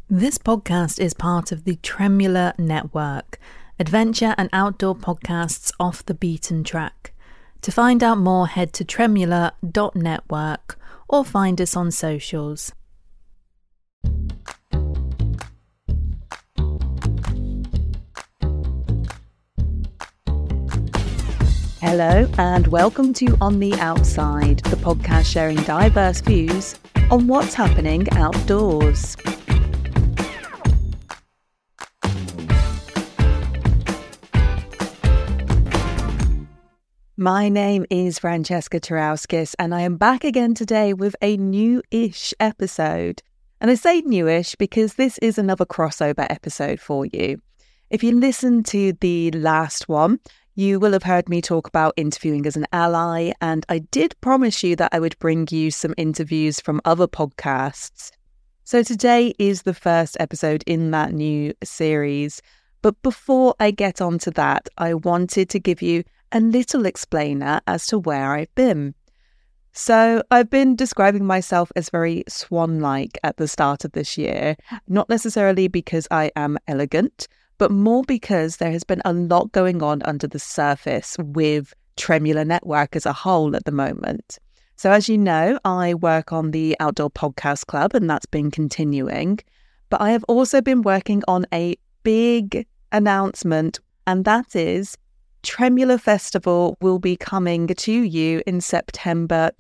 This podcast is part of the Tremula Network, adventure and outdoor podcasts off the beaten track. To find out more, head to tremula.network or find us on socials. Hello and welcome to On the Outside, the podcast sharing diverse views on what's happening outdoors. My name is Francesca Tarauskis and I am back again today with a new-ish episode. And I say newish because this is another crossover episode for you. If you listened to the last one, you will have heard me talk about interviewing as an ally, and I did promise you that I would bring you some interviews from other podcasts. So today is the first episode in that new series. But before I get on to that, I wanted to give you a little explainer as to where I've been. So I've been describing myself as very swan-like at the start of this year, not necessarily because I am elegant, but more because there has been a lot going on under the surface with Tremula Network as a whole at the moment. So as you know, I work on the Outdoor Podcast Club and that's been continuing, but I have also been working on a big announcement, and that is Tremula Festival will be coming to you in September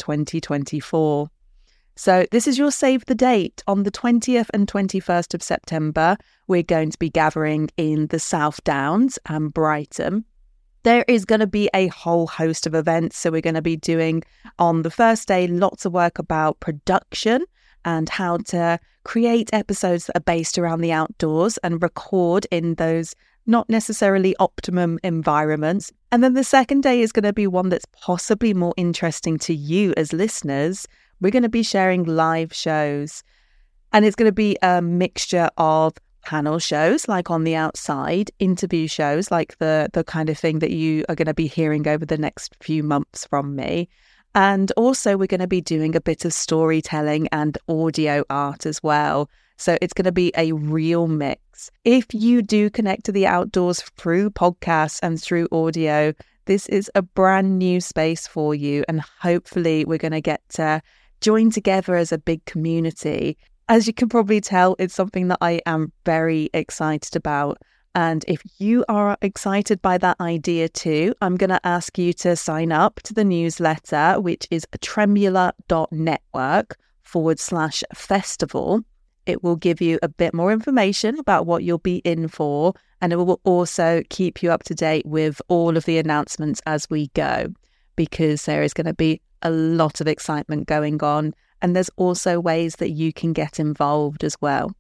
2024. So this is your save the date. On the 20th and 21st of September, we're going to be gathering in the South Downs and Brighton. There is going to be a whole host of events. So we're going to be doing, on the first day, lots of work about production and how to create episodes that are based around the outdoors and record in those not necessarily optimum environments. And then the second day is going to be one that's possibly more interesting to you as listeners. We're going to be sharing live shows, and it's going to be a mixture of panel shows like On the Outside, interview shows like the kind of thing that you are going to be hearing over the next few months from me. And also we're going to be doing a bit of storytelling and audio art as well. So it's going to be a real mix. If you do connect to the outdoors through podcasts and through audio, this is a brand new space for you. And hopefully we're going to get to join together as a big community. As you can probably tell, it's something that I am very excited about. And if you are excited by that idea too, I'm going to ask you to sign up to the newsletter, which is tremula.network/festival. It will give you a bit more information about what you'll be in for, and it will also keep you up to date with all of the announcements as we go, because there is going to be a lot of excitement going on, and there's also ways that you can get involved as well.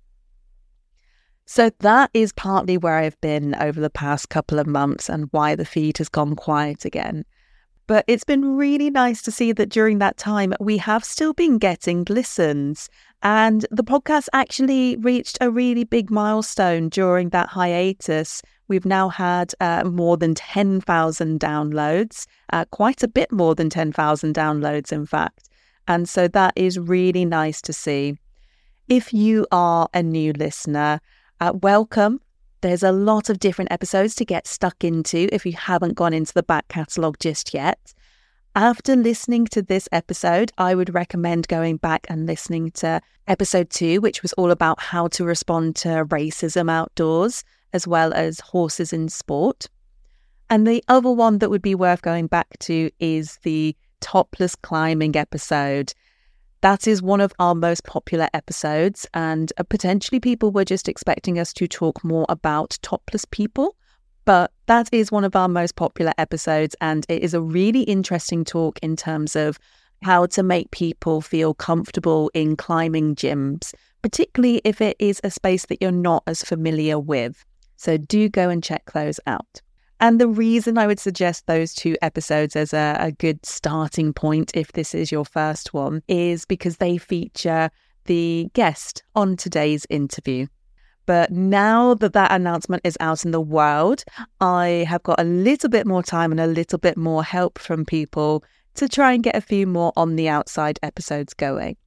So that is partly where I've been over the past couple of months and why the feed has gone quiet again. But it's been really nice to see that during that time, we have still been getting listens. And the podcast actually reached a really big milestone during that hiatus. We've now had more than 10,000 downloads, quite a bit more than 10,000 downloads, in fact. And so that is really nice to see. If you are a new listener, welcome. There's a lot of different episodes to get stuck into if you haven't gone into the back catalogue just yet. After listening to this episode, I would recommend going back and listening to episode 2, which was all about how to respond to racism outdoors, as well as horses in sport. And the other one that would be worth going back to is the topless climbing episode. That is one of our most popular episodes, and potentially people were just expecting us to talk more about topless people. But that is one of our most popular episodes, and it is a really interesting talk in terms of how to make people feel comfortable in climbing gyms, particularly if it is a space that you're not as familiar with. So do go and check those out. And the reason I would suggest those 2 episodes as a good starting point, if this is your first one, is because they feature the guest on today's interview. But now that that announcement is out in the world, I have got a little bit more time and a little bit more help from people to try and get a few more On the Outside episodes going.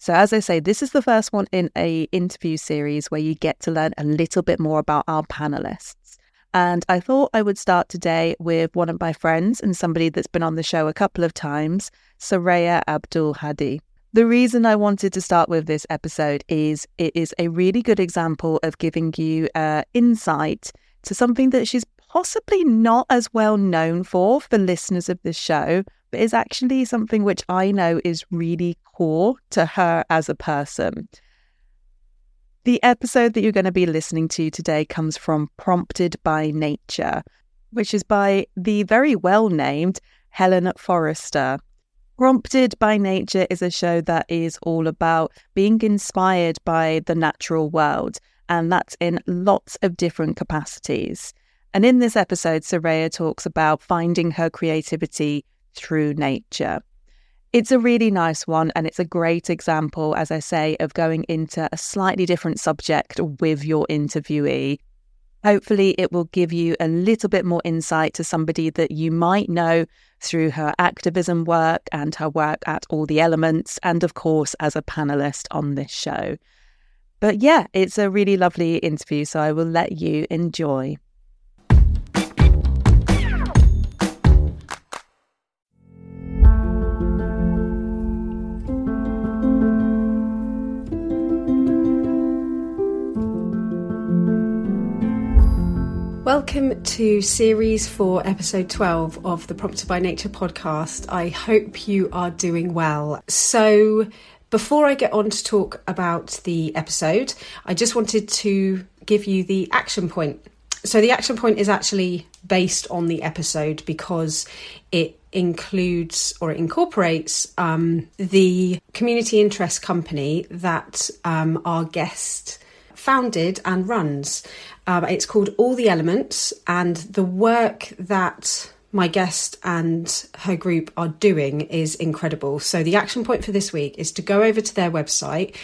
So as I say, this is the first one in a interview series where you get to learn a little bit more about our panelists. And I thought I would start today with one of my friends and somebody that's been on the show a couple of times, Soraya Abdulhadi. The reason I wanted to start with this episode is it is a really good example of giving you insight to something that she's possibly not as well known for listeners of this show, but is actually something which I know is really core to her as a person. The episode that you're going to be listening to today comes from Prompted by Nature, which is by the very well-named Helen Forrester. Prompted by Nature is a show that is all about being inspired by the natural world, and that's in lots of different capacities. And in this episode, Soraya talks about finding her creativity through nature. It's a really nice one, and it's a great example, as I say, of going into a slightly different subject with your interviewee. Hopefully, it will give you a little bit more insight to somebody that you might know through her activism work and her work at All the Elements, and of course, as a panelist on this show. But yeah, it's a really lovely interview, so I will let you enjoy. Welcome to Series 4, Episode 12 of the Prompted by Nature podcast. I hope you are doing well. So, before I get on to talk about the episode, I just wanted to give you the action point. So, the action point is actually based on the episode because it includes or it incorporates the community interest company that our guest founded and runs. It's called All the Elements, and the work that my guest and her group are doing is incredible. So the action point for this week is to go over to their website,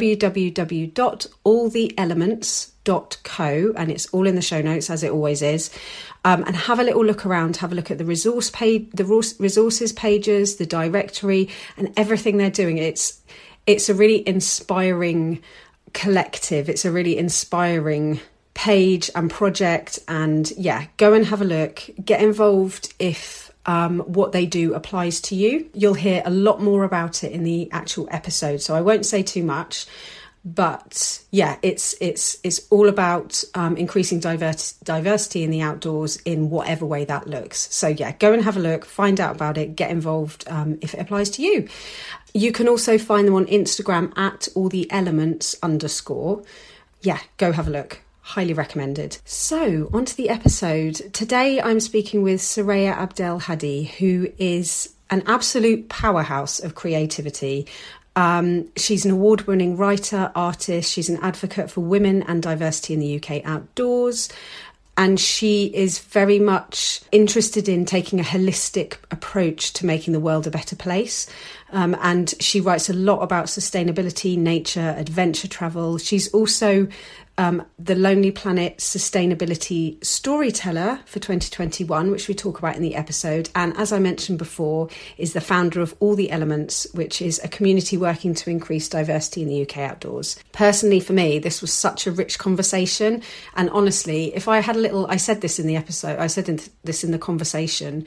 www.alltheelements.co, and it's all in the show notes as it always is, and have a little look around, have a look at the resource page, the resources pages, the directory, and everything they're doing. It's a really inspiring collective. It's a really inspiring page and project, and yeah, go and have a look, get involved if what they do applies to you. You'll hear a lot more about it in the actual episode, so I won't say too much, but yeah, it's all about increasing diversity in the outdoors in whatever way that looks. So yeah, go and have a look, find out about it, get involved if it applies to you. You can also find them on Instagram at alltheelements_. Yeah, go have a look. Highly recommended. So, on to the episode. Today I'm speaking with Soraya Abdulhadi, who is an absolute powerhouse of creativity. She's an award-winning writer, artist. She's an advocate for women and diversity in the UK outdoors. And she is very much interested in taking a holistic approach to making the world a better place. And she writes a lot about sustainability, nature, adventure travel. She's also the Lonely Planet Sustainability Storyteller for 2021, which we talk about in the episode. And as I mentioned before, is the founder of All the Elements, which is a community working to increase diversity in the UK outdoors. Personally, for me, this was such a rich conversation. And honestly, if I had a little, I said this in the episode, I said this in the conversation,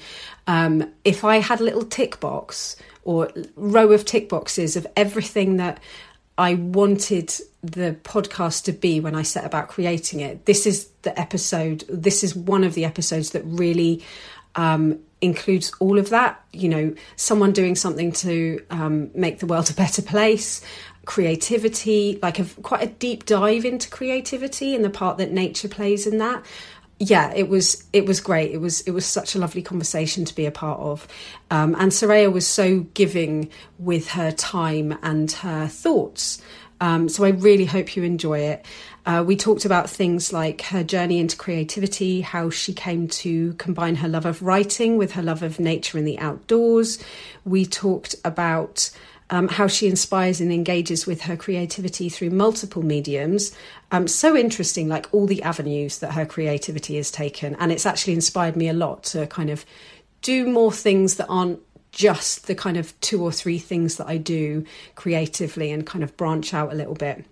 if I had a little tick box or row of tick boxes of everything that I wanted the podcast to be when I set about creating it, this is the episode. This is one of the episodes that really includes all of that. You know, someone doing something to make the world a better place, creativity, like quite a deep dive into creativity and the part that nature plays in that. Yeah, it was great. It was such a lovely conversation to be a part of. And Soraya was so giving with her time and her thoughts. So I really hope you enjoy it. We talked about things like her journey into creativity, how she came to combine her love of writing with her love of nature and the outdoors. We talked about how she inspires and engages with her creativity through multiple mediums. So interesting, like all the avenues that her creativity has taken. And it's actually inspired me a lot to kind of do more things that aren't just the kind of 2 or 3 things that I do creatively and kind of branch out a little bit.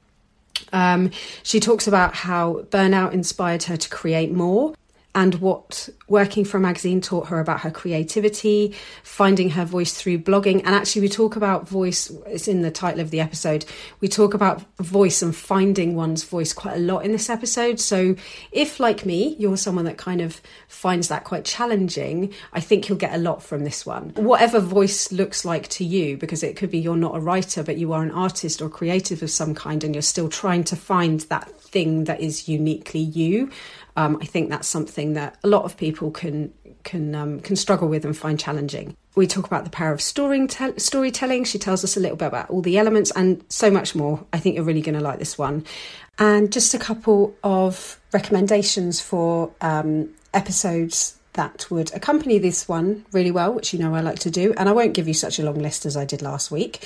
She talks about how burnout inspired her to create more, and what working for a magazine taught her about her creativity, finding her voice through blogging. And actually we talk about voice, it's in the title of the episode, we talk about voice and finding one's voice quite a lot in this episode. So if, like me, you're someone that kind of finds that quite challenging, I think you'll get a lot from this one. Whatever voice looks like to you, because it could be you're not a writer, but you are an artist or creative of some kind, and you're still trying to find that thing that is uniquely you. I think that's something that a lot of people can struggle with and find challenging. We talk about the power of storytelling. She tells us a little bit about all the elements and so much more. I think you're really going to like this one. And just a couple of recommendations for episodes that would accompany this one really well, which you know I like to do. And I won't give you such a long list as I did last week.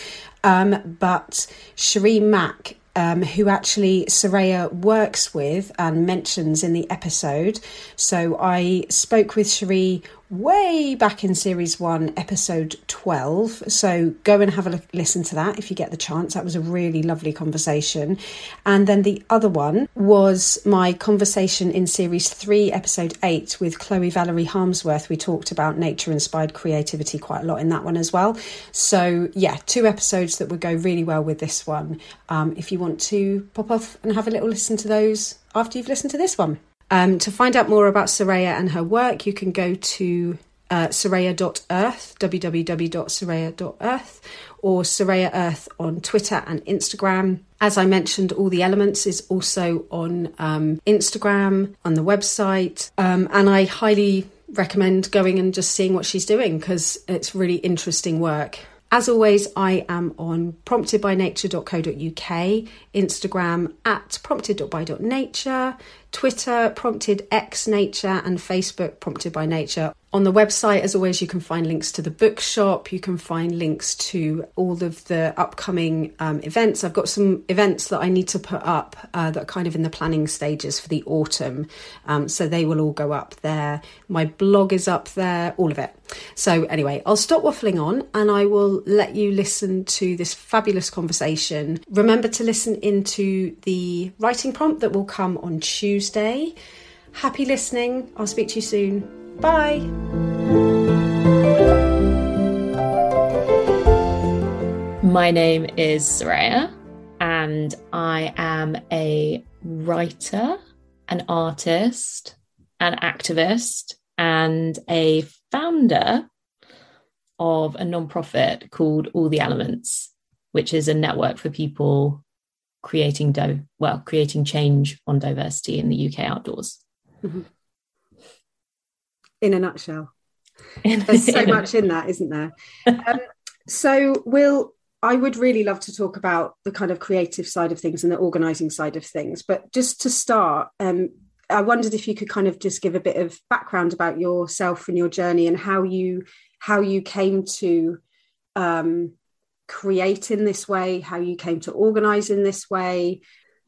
But Cherie Mack, who actually Soraya works with and mentions in the episode. So I spoke with Cherie way back in series 1, episode 12. So go and have a listen to that if you get the chance. That was a really lovely conversation. And then the other one was my conversation in series 3, episode 8 with Chloe Valerie Harmsworth. We talked about nature-inspired creativity quite a lot in that one as well. So yeah, 2 episodes that would go really well with this one. If you want to pop off and have a little listen to those after you've listened to this one. To find out more about Soraya and her work, you can go to soraya.earth, www.soraya.earth, or Soraya Earth on Twitter and Instagram. As I mentioned, All the Elements is also on Instagram, on the website, and I highly recommend going and just seeing what she's doing because it's really interesting work. As always, I am on promptedbynature.co.uk, Instagram at prompted.by.nature, Twitter promptedxnature, and Facebook prompted by nature. On the website, as always, you can find links to the bookshop. You can find links to all of the upcoming events. I've got some events that I need to put up that are kind of in the planning stages for the autumn. So they will all go up there. My blog is up there, all of it. So anyway, I'll stop waffling on and I will let you listen to this fabulous conversation. Remember to listen into the writing prompt that will come on Tuesday. Happy listening. I'll speak to you soon. Bye. My name is Soraya and I am a writer, an artist, an activist, and a founder of a nonprofit called All the Elements, which is a network for people creating change on diversity in the UK outdoors. Mm-hmm. In a nutshell. There's so much in that, isn't there? I would really love to talk about the kind of creative side of things and the organising side of things. But just to start, I wondered if you could kind of just give a bit of background about yourself and your journey and how you came to create in this way, how you came to organise in this way.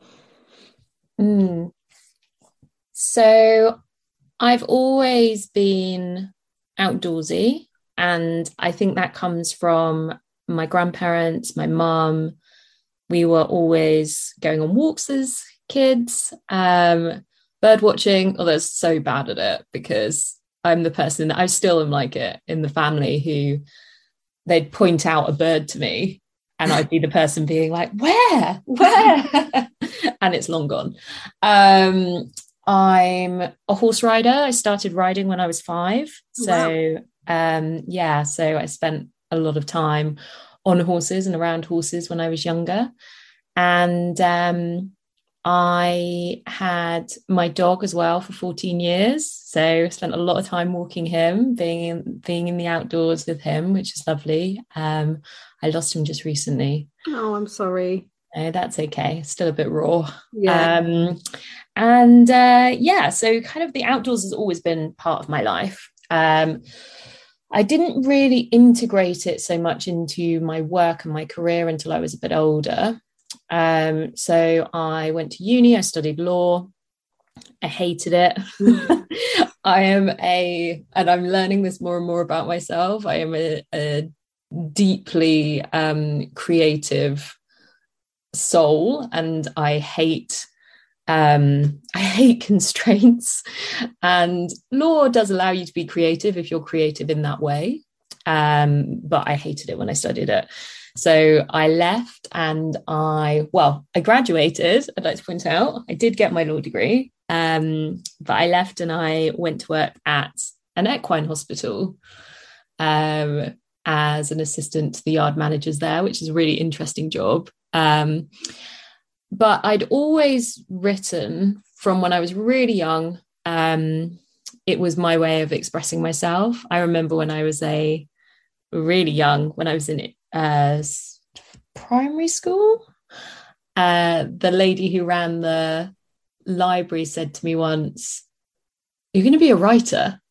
So I've always been outdoorsy, and I think that comes from my grandparents, my mum. We were always going on walks as kids, bird watching, although I was so bad at it because I'm the person that I still am like it in the family who they'd point out a bird to me and I'd be the person being like, where? And it's long gone. I'm a horse rider. I started riding when I was 5. So, wow. So I spent a lot of time on horses and around horses when I was younger. And I had my dog as well for 14 years. So I spent a lot of time walking him, being in the outdoors with him, which is lovely. I lost him just recently. Oh, I'm sorry. No, that's okay. Still a bit raw. Yeah. So kind of the outdoors has always been part of my life. I didn't really integrate it so much into my work and my career until I was a bit older. So I went to uni, I studied law, I hated it. And I'm learning this more and more about myself. I am a deeply creative soul, and I hate constraints. And law does allow you to be creative if you're creative in that way. But I hated it when I studied it. So I left, and I graduated. I'd like to point out, I did get my law degree, but I left and I went to work at an equine hospital as an assistant to the yard managers there, which is a really interesting job. But I'd always written from when I was really young. It was my way of expressing myself. I remember when I was really young, when I was in primary school, the lady who ran the library said to me once, "You're going to be a writer."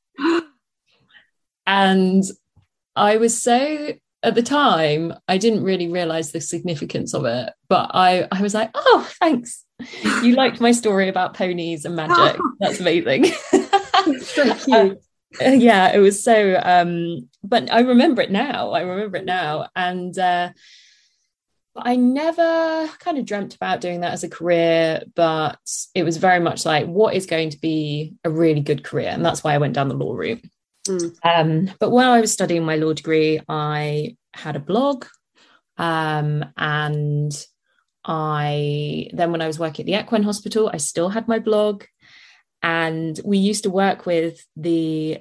And I was so, at the time, I didn't really realize the significance of it, but I was like, "Oh, thanks. You liked my story about ponies and magic. That's amazing." So cute. Yeah, it was so but I remember it now. And I never kind of dreamt about doing that as a career, but it was very much like, what is going to be a really good career? And that's why I went down the law route. But when I was studying my law degree, I had a blog, and then when I was working at the equine hospital, I still had my blog. And we used to work with it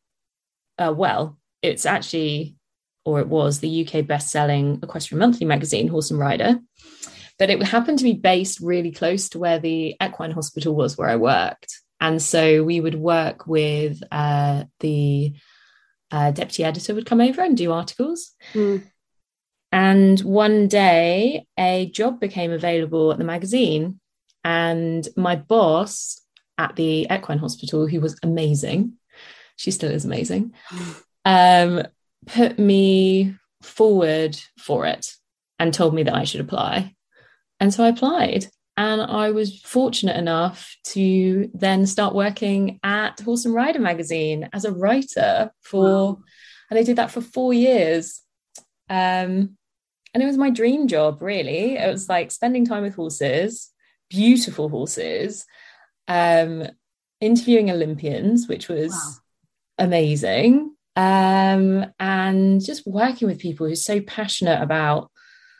was the UK best-selling Equestrian Monthly magazine, Horse and Rider. But it happened to be based really close to where the equine hospital was, where I worked. And so we would work with the deputy editor would come over and do articles. And one day a job became available at the magazine, and my boss at the equine hospital, who was amazing, she still is amazing, put me forward for it and told me that I should apply. And so I applied, and I was fortunate enough to then start working at Horse and Rider magazine as a writer and I did that for 4 years. And it was my dream job, really. It was like spending time with horses, beautiful horses, interviewing Olympians, which was amazing, and just working with people who are so passionate about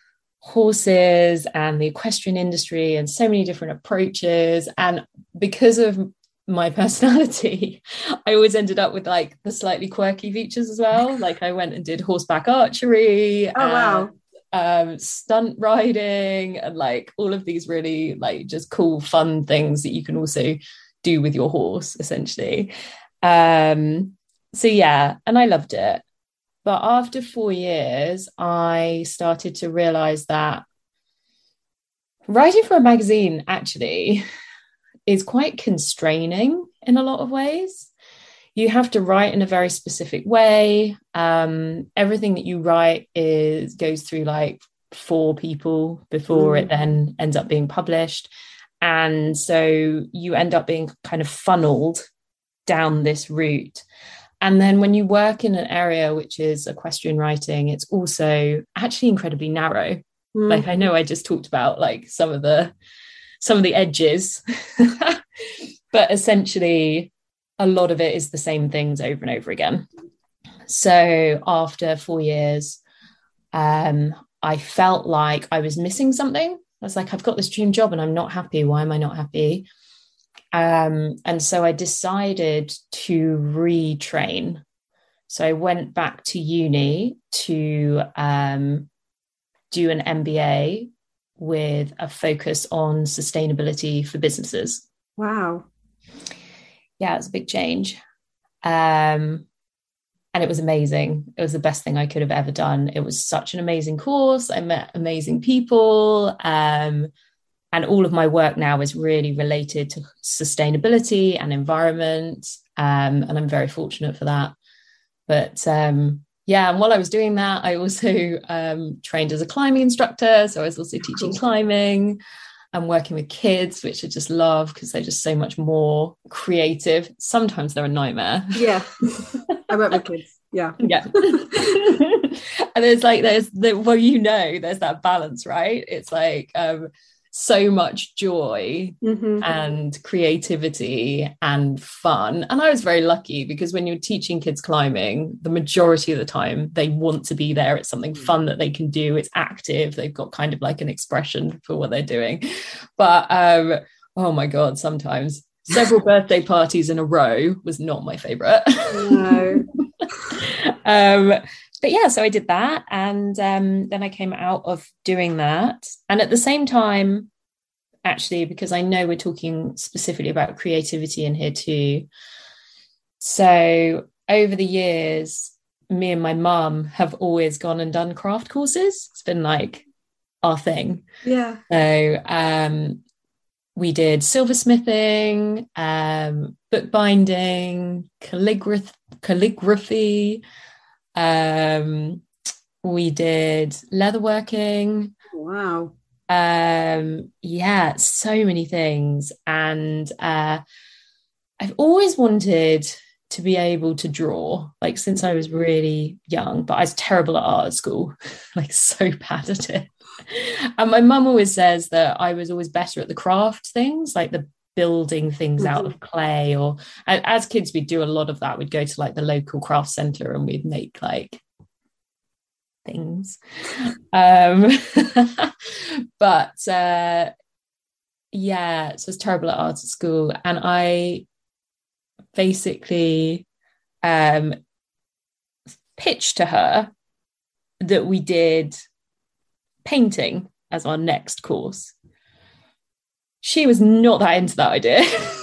horses and the equestrian industry and so many different approaches. And because of my personality, I always ended up with like the slightly quirky features as well. Like I went and did horseback archery, stunt riding, and like all of these really like just cool fun things that you can also do with your horse, essentially. So yeah, and I loved it. But after 4 years, I started to realize that writing for a magazine actually is quite constraining in a lot of ways. You have to write in a very specific way. Everything that you write goes through like 4 people before it then ends up being published. And so you end up being kind of funneled down this route. And then when you work in an area which is equestrian writing, it's also actually incredibly narrow. Like I know I just talked about like some of the edges, but essentially a lot of it is the same things over and over again. So after 4 years, I felt like I was missing something. I was like, I've got this dream job and I'm not happy. Why am I not happy? And so I decided to retrain. So I went back to uni to do an MBA with a focus on sustainability for businesses. Wow. Yeah, it was a big change. And it was amazing. It was the best thing I could have ever done. It was such an amazing course. I met amazing people. And all of my work now is really related to sustainability and environment. And I'm very fortunate for that. But yeah, and while I was doing that, I also trained as a climbing instructor. So I was also teaching climbing. and working with kids, which I just love because they're just so much more creative. Sometimes they're a nightmare. Yeah. I work with kids. Yeah. Yeah. And there's there's that balance, right? It's like so much joy and creativity and fun. And I was very lucky because when you're teaching kids climbing, the majority of the time they want to be there. It's something fun that they can do. It's active. They've got kind of like an expression for what they're doing. But oh my God, sometimes several birthday parties in a row was not my favorite. No. But yeah, so I did that. And then I came out of doing that. And at the same time, actually, because I know we're talking specifically about creativity in here too. So over the years, me and my mum have always gone and done craft courses. It's been like our thing. Yeah. So we did silversmithing, bookbinding, calligraphy. We did leatherworking. Wow. Yeah, so many things. And I've always wanted to be able to draw, like since I was really young, but I was terrible at art at school, like so bad at it. And my mum always says that I was always better at the craft things, like the building things out of clay, or as kids we'd do a lot of that. We'd go to like the local craft centre and we'd make like things. But yeah, so I was terrible at art at school, and I basically pitched to her that we did painting as our next course. She was not that into that idea.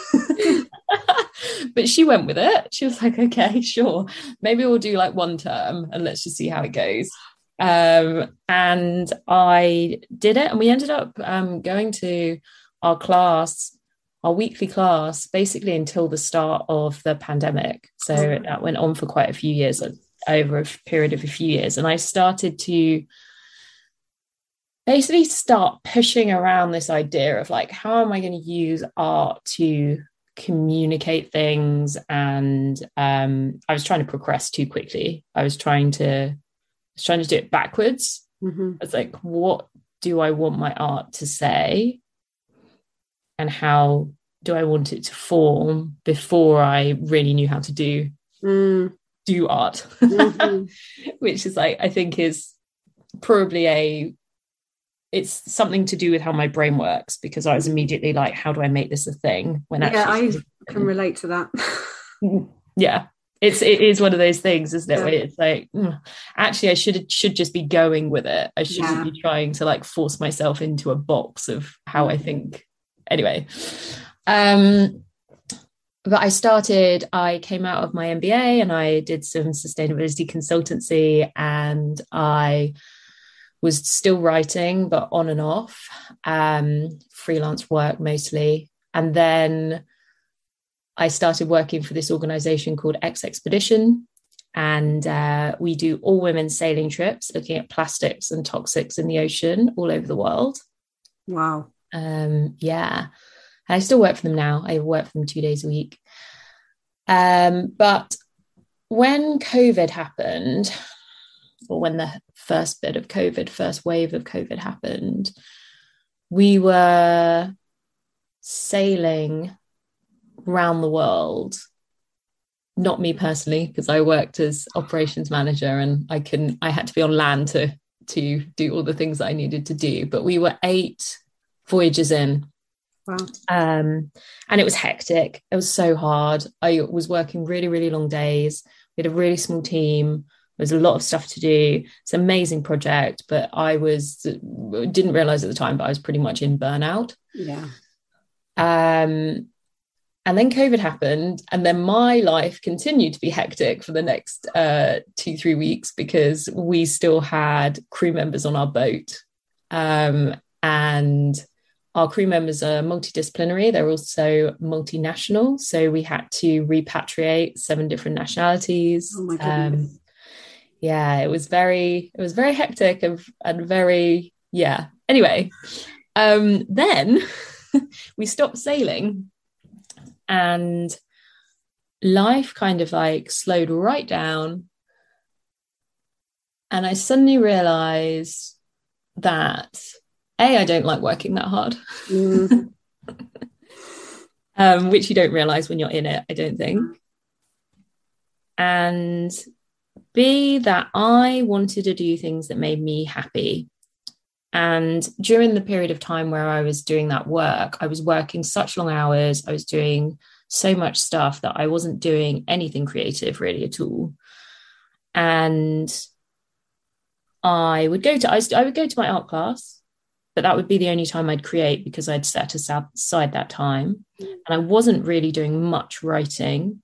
But she went with it. She was like, okay, sure, maybe we'll do like one term and let's just see how it goes. And I did it, and we ended up going to our class, our weekly class, basically until the start of the pandemic. So that went on for quite a few years, over a period of a few years. And I started to basically start pushing around this idea of like, how am I going to use art to communicate things? And I was trying to progress too quickly. I was trying to do it backwards. It's like, what do I want my art to say? And how do I want it to form before I really knew how to do art? Which is like, I think is probably it's something to do with how my brain works, because I was immediately like, how do I make this a thing? When actually, I can relate to that. Yeah. It is one of those things, isn't it? Where it's like, actually, I should just be going with it. I shouldn't be trying to like force myself into a box of how I think. Anyway, but I came out of my MBA and I did some sustainability consultancy, and I was still writing, but on and off, freelance work mostly. And then I started working for this organization called X Expedition, and we do all women sailing trips looking at plastics and toxics in the ocean all over the world. Wow. Yeah. I still work for them now. I work for them 2 days a week. But when COVID happened, or when the first wave of COVID happened, we were sailing around the world. Not me personally, because I worked as operations manager and I had to be on land to do all the things that I needed to do. But we were 8 voyages in. Wow. And it was hectic. It was so hard. I was working really, really long days. We had a really small team. There was a lot of stuff to do. It's an amazing project, but I didn't realize at the time, but I was pretty much in burnout. Yeah. And then COVID happened, and then my life continued to be hectic for the next 2-3 weeks, because we still had crew members on our boat. And our crew members are multidisciplinary. They're also multinational. So we had to repatriate 7 different nationalities. Oh my goodness. Yeah, it was very hectic and very, yeah. Anyway, Then we stopped sailing, and life kind of like slowed right down. And I suddenly realized that I don't like working that hard. Which you don't realize when you're in it, I don't think. And B, that I wanted to do things that made me happy. And during the period of time where I was doing that work, I was working such long hours. I was doing so much stuff that I wasn't doing anything creative really at all. And I would go to my art class, but that would be the only time I'd create because I'd set aside that time. And I wasn't really doing much writing.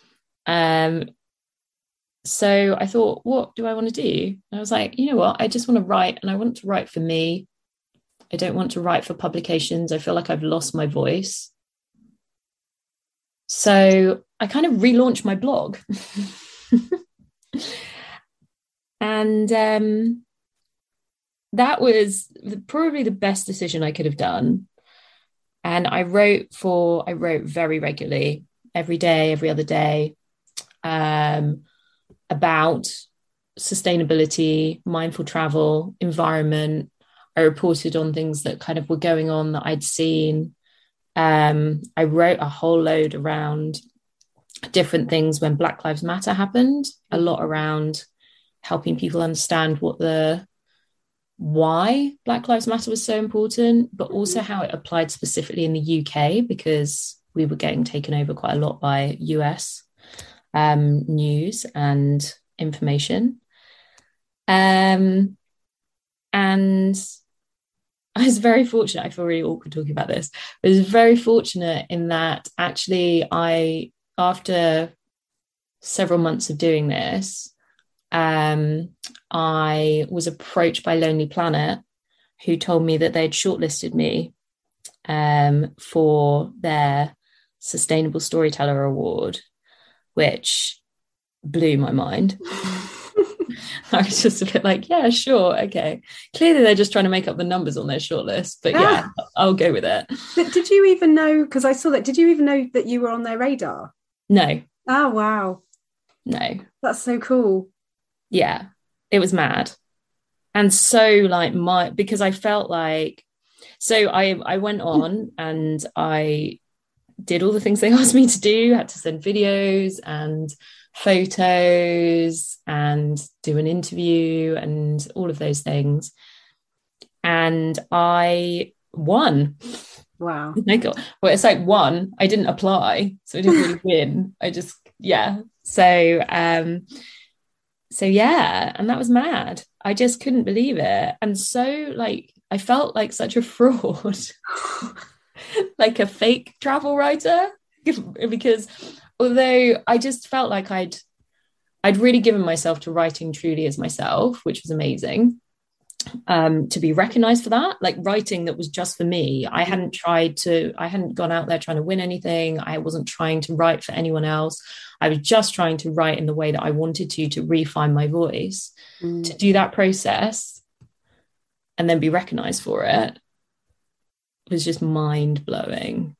So I thought, what do I want to do? And I was like, you know what? I just want to write, and I want to write for me. I don't want to write for publications. I feel like I've lost my voice. So I kind of relaunched my blog. And that was probably the best decision I could have done. And I wrote very regularly, every day, every other day, about sustainability, mindful travel, environment. I reported on things that kind of were going on that I'd seen. I wrote a whole load around different things when Black Lives Matter happened, a lot around helping people understand why Black Lives Matter was so important, but also how it applied specifically in the UK, because we were getting taken over quite a lot by US news and information. And I was very fortunate. I feel really awkward talking about this. I was very fortunate in that actually after several months of doing this, I was approached by Lonely Planet, who told me that they'd shortlisted me for their Sustainable Storyteller Award, which blew my mind. I was just a bit like, yeah, sure, okay. Clearly they're just trying to make up the numbers on their shortlist, but yeah, I'll go with it. Did you even know, because I saw that, did you even know that you were on their radar? No. Oh, wow. No. That's so cool. Yeah, it was mad. And so because I felt like, so I went on and I did all the things they asked me to do, had to send videos and photos and do an interview and all of those things. And I won. Wow. Well, it's like won. I didn't apply, so I didn't really win. I just, yeah. So yeah, and that was mad. I just couldn't believe it. And so I felt like such a fraud, like a fake travel writer, because although I just felt like I'd really given myself to writing truly as myself, which was amazing. To be recognized for that, like writing that was just for me. I hadn't gone out there trying to win anything. I wasn't trying to write for anyone else. I was just trying to write in the way that I wanted to refine my voice. To do that process and then be recognized for it was just mind-blowing.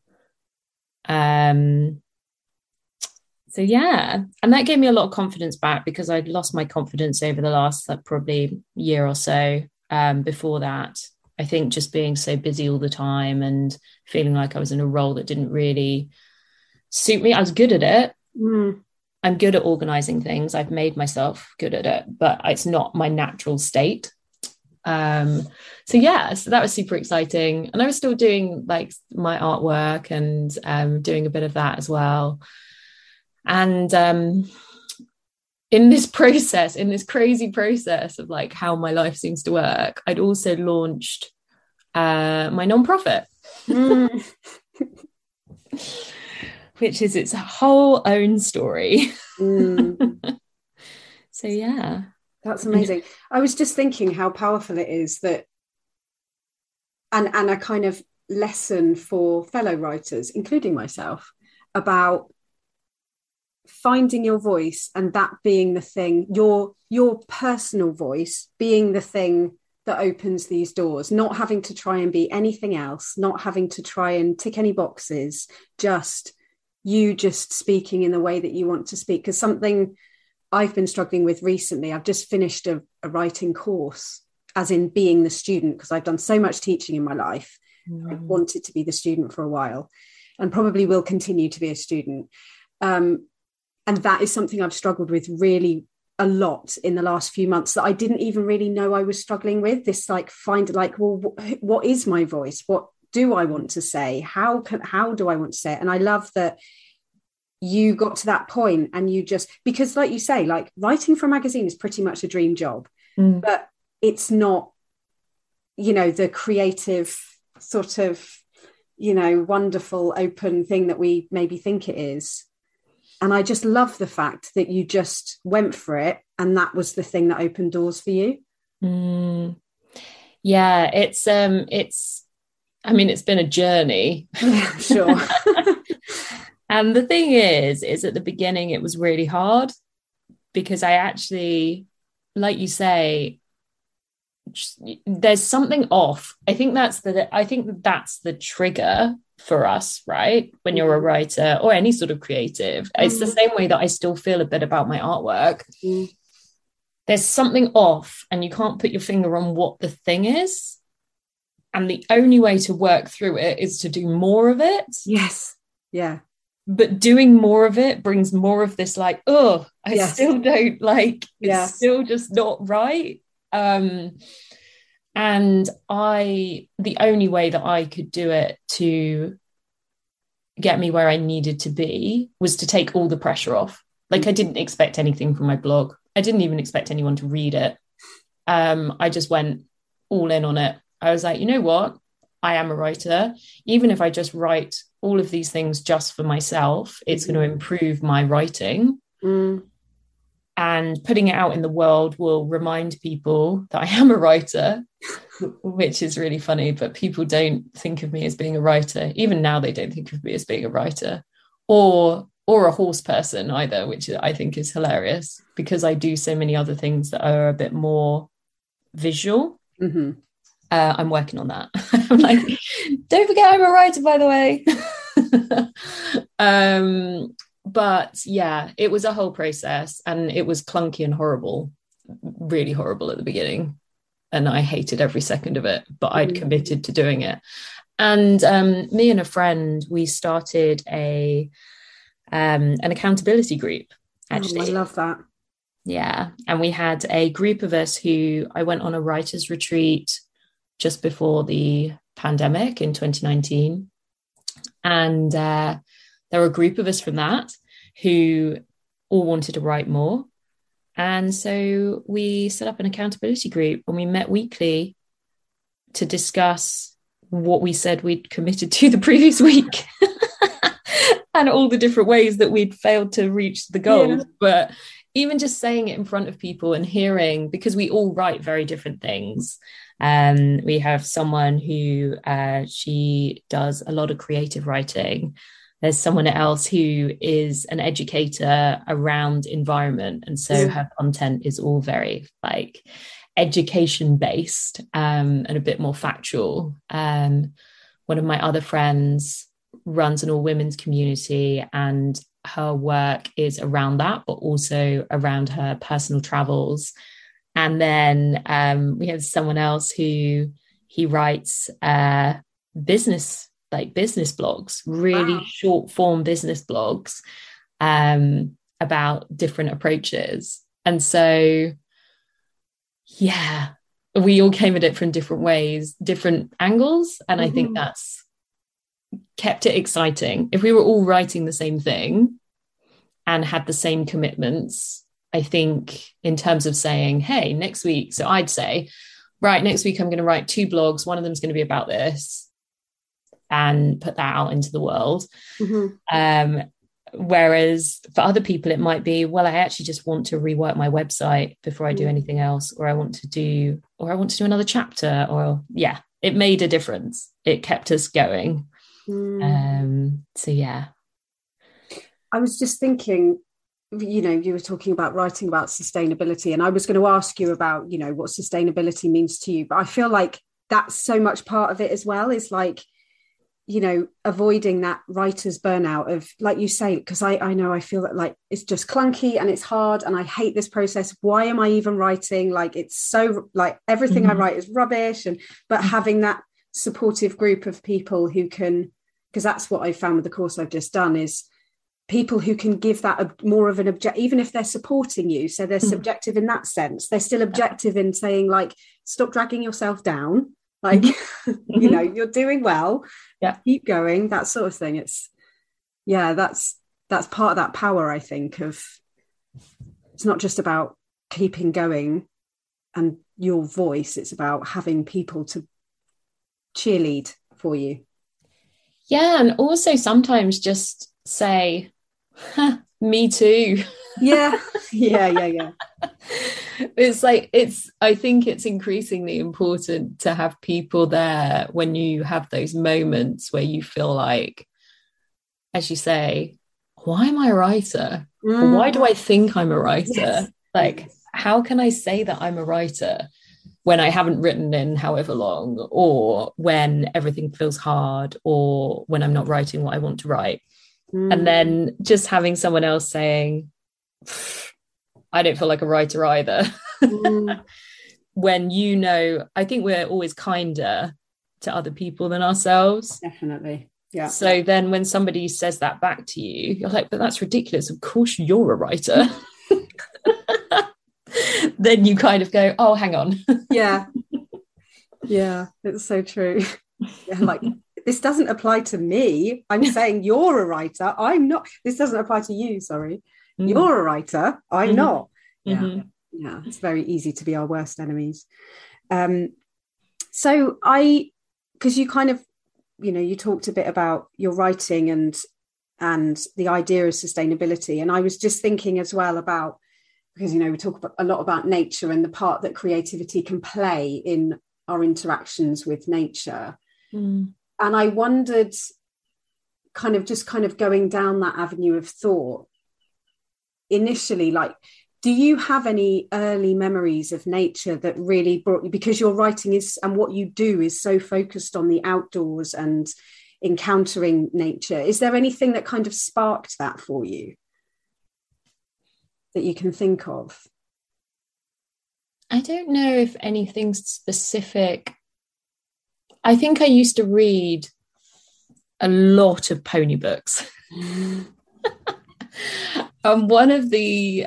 So yeah, and that gave me a lot of confidence back, because I'd lost my confidence over the last probably year or so. Before that, I think just being so busy all the time and feeling like I was in a role that didn't really suit me. I was good at it. I'm good at organizing things. I've made myself good at it, but it's not my natural state. So that was super exciting. And I was still doing like my artwork and doing a bit of that as well. And in this crazy process of like how my life seems to work, I'd also launched my nonprofit, which is its whole own story. So yeah. That's amazing. I was just thinking how powerful it is that, and a kind of lesson for fellow writers, including myself, about finding your voice and that being the thing, your personal voice being the thing that opens these doors, not having to try and be anything else, not having to try and tick any boxes, just speaking in the way that you want to speak. Because something I've been struggling with recently, I've just finished a writing course, as in being the student, because I've done so much teaching in my life. I've wanted to be the student for a while and probably will continue to be a student. And that is something I've struggled with really a lot in the last few months, that I didn't even really know I was struggling with. This what is my voice? What do I want to say? How do I want to say it? And I love that you got to that point, and you just, because like you say, like writing for a magazine is pretty much a dream job, but it's not, the creative sort of, wonderful open thing that we maybe think it is. And I just love the fact that you just went for it, and that was the thing that opened doors for you. Yeah, it's been a journey. Yeah, sure. And the thing is at the beginning it was really hard, because I actually, like you say, there's something off. I think that's the trigger for us, right? When you're a writer or any sort of creative, it's the same way that I still feel a bit about my artwork. There's something off, and you can't put your finger on what the thing is, and the only way to work through it is to do more of it. Yes. Yeah. But doing more of it brings more of this, like, still don't like, it's still just not right. And the only way that I could do it to get me where I needed to be was to take all the pressure off. Like, I didn't expect anything from my blog. I didn't even expect anyone to read it. I just went all in on it. I was like, you know what? I am a writer. Even if I just write all of these things just for myself, it's going to improve my writing. And putting it out in the world will remind people that I am a writer, which is really funny, but people don't think of me as being a writer. Even now, they don't think of me as being a writer or a horse person either, which I think is hilarious, because I do so many other things that are a bit more visual. I'm working on that. I'm like, don't forget I'm a writer, by the way. But yeah, it was a whole process, and it was clunky and horrible, really horrible at the beginning. And I hated every second of it, but I'd committed to doing it. And me and a friend, we started an accountability group, actually. I love that. Yeah. And we had a group of us who I went on a writer's retreat just before the pandemic in 2019. And there were a group of us from that who all wanted to write more. And so we set up an accountability group, and we met weekly to discuss what we said we'd committed to the previous week and all the different ways that we'd failed to reach the goals. But even just saying it in front of people and hearing, because we all write very different things. We have someone who she does a lot of creative writing. There's someone else who is an educator around environment. And so her content is all very like education based and a bit more factual. One of my other friends runs an all women's community, and her work is around that, but also around her personal travels. And then we have someone else who he writes business blogs, really short form business blogs about different approaches. And so, yeah, we all came at it from different ways, different angles. And I think that's kept it exciting. If we were all writing the same thing and had the same commitments, I think in terms of saying, hey, next week, so I'd say, right, next week I'm going to write 2 blogs. One of them is going to be about this, and put that out into the world. Whereas for other people, it might be, well, I actually just want to rework my website before I do anything else, or I want to do another chapter, or it made a difference. It kept us going. So yeah. I was just thinking, you were talking about writing about sustainability, and I was going to ask you about, what sustainability means to you, but I feel like that's so much part of it as well, is like, avoiding that writer's burnout of, like you say, because I know I feel that like it's just clunky and it's hard and I hate this process. Why am I even writing? Like, it's so like everything I write is rubbish. But having that supportive group of people who can, because that's what I found with the course I've just done, is people who can give that more of an object, even if they're supporting you. So they're subjective in that sense. They're still objective in saying, like, stop dragging yourself down. Like, you're doing well. Yeah. Keep going, that sort of thing. That's part of that power, I think, of it's not just about keeping going and your voice, it's about having people to cheerlead for you. Yeah, and also sometimes just say, me too. Yeah. I think it's increasingly important to have people there when you have those moments where you feel like, as you say, why am I a writer? Why do I think I'm a writer? Yes. Like, how can I say that I'm a writer when I haven't written in however long, or when everything feels hard, or when I'm not writing what I want to write? And then just having someone else saying, I don't feel like a writer either. When I think we're always kinder to other people than ourselves. Definitely. Yeah. So then when somebody says that back to you, you're like, but that's ridiculous. Of course you're a writer. Then you kind of go, oh, hang on. Yeah. It's so true. Yeah, like, this doesn't apply to me. I'm saying you're a writer. I'm not. This doesn't apply to you. Sorry. You're a writer. I'm not. Yeah. It's very easy to be our worst enemies. So because you kind of, you talked a bit about your writing and the idea of sustainability. And I was just thinking as well about, because, we talk a lot about nature and the part that creativity can play in our interactions with nature. And I wondered, kind of going down that avenue of thought initially, like, do you have any early memories of nature that really brought you, because your writing is, and what you do is so focused on the outdoors and encountering nature? Is there anything that kind of sparked that for you that you can think of? I don't know if anything specific. I think I used to read a lot of pony books. And one of the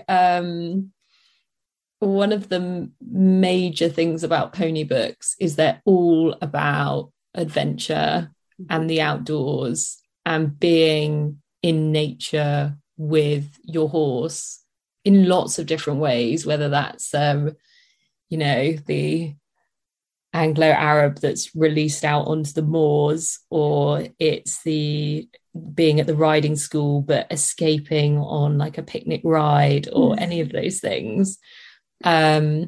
major things about pony books is they're all about adventure and the outdoors and being in nature with your horse in lots of different ways, whether that's the Anglo-Arab that's released out onto the moors, or it's the being at the riding school but escaping on like a picnic ride, or any of those things. I've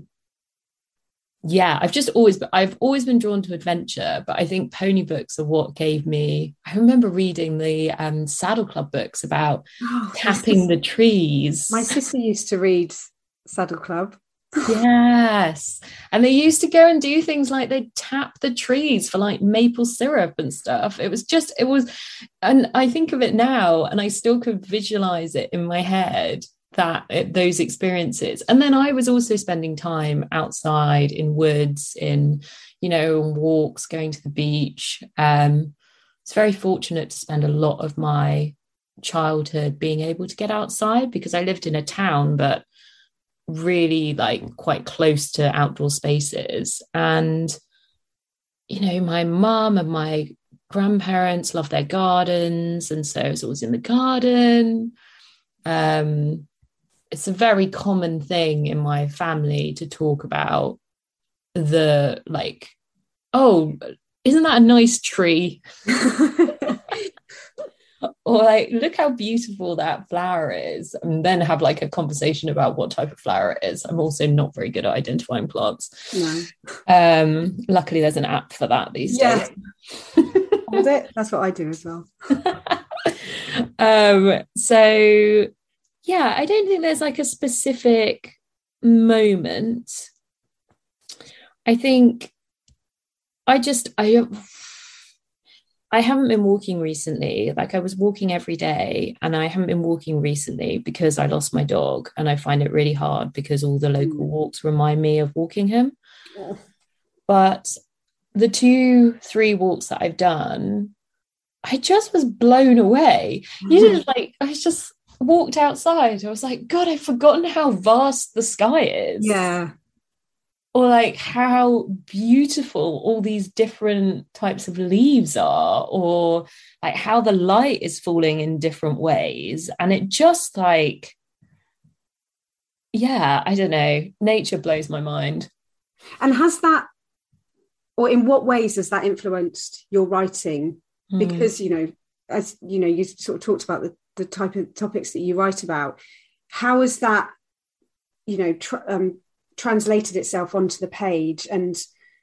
always been drawn to adventure, but I think pony books are what gave me. I remember reading the Saddle Club books about tapping the trees. My sister used to read Saddle Club. Yes, and they used to go and do things like they'd tap the trees for like maple syrup and stuff. It was and I think of it now and I still could visualize it in my head, those experiences. And then I was also spending time outside in woods, in walks, going to the beach. It's very fortunate to spend a lot of my childhood being able to get outside, because I lived in a town but really like quite close to outdoor spaces. And my mum and my grandparents love their gardens, and so I was always in the garden. It's a very common thing in my family to talk about the like, oh, isn't that a nice tree? Or like, look how beautiful that flower is, and then have like a conversation about what type of flower it is. I'm also not very good at identifying plants. No. Luckily there's an app for that these days. That's what I do as well. So Yeah, I don't think there's like a specific moment. I think I just I haven't been walking recently. Like I was walking every day and I haven't been walking recently because I lost my dog and I find it really hard because all the local walks remind me of walking him. Yeah. But the 2-3 walks that I've done, I just was blown away. I just walked outside. I was like, God, I've forgotten how vast the sky is. Yeah. Or like how beautiful all these different types of leaves are, or like how the light is falling in different ways. And it just like, yeah, I don't know. Nature blows my mind. And has that, or in what ways has that influenced your writing? Because, as you know, you sort of talked about the type of topics that you write about. How has that, translated itself onto the page, and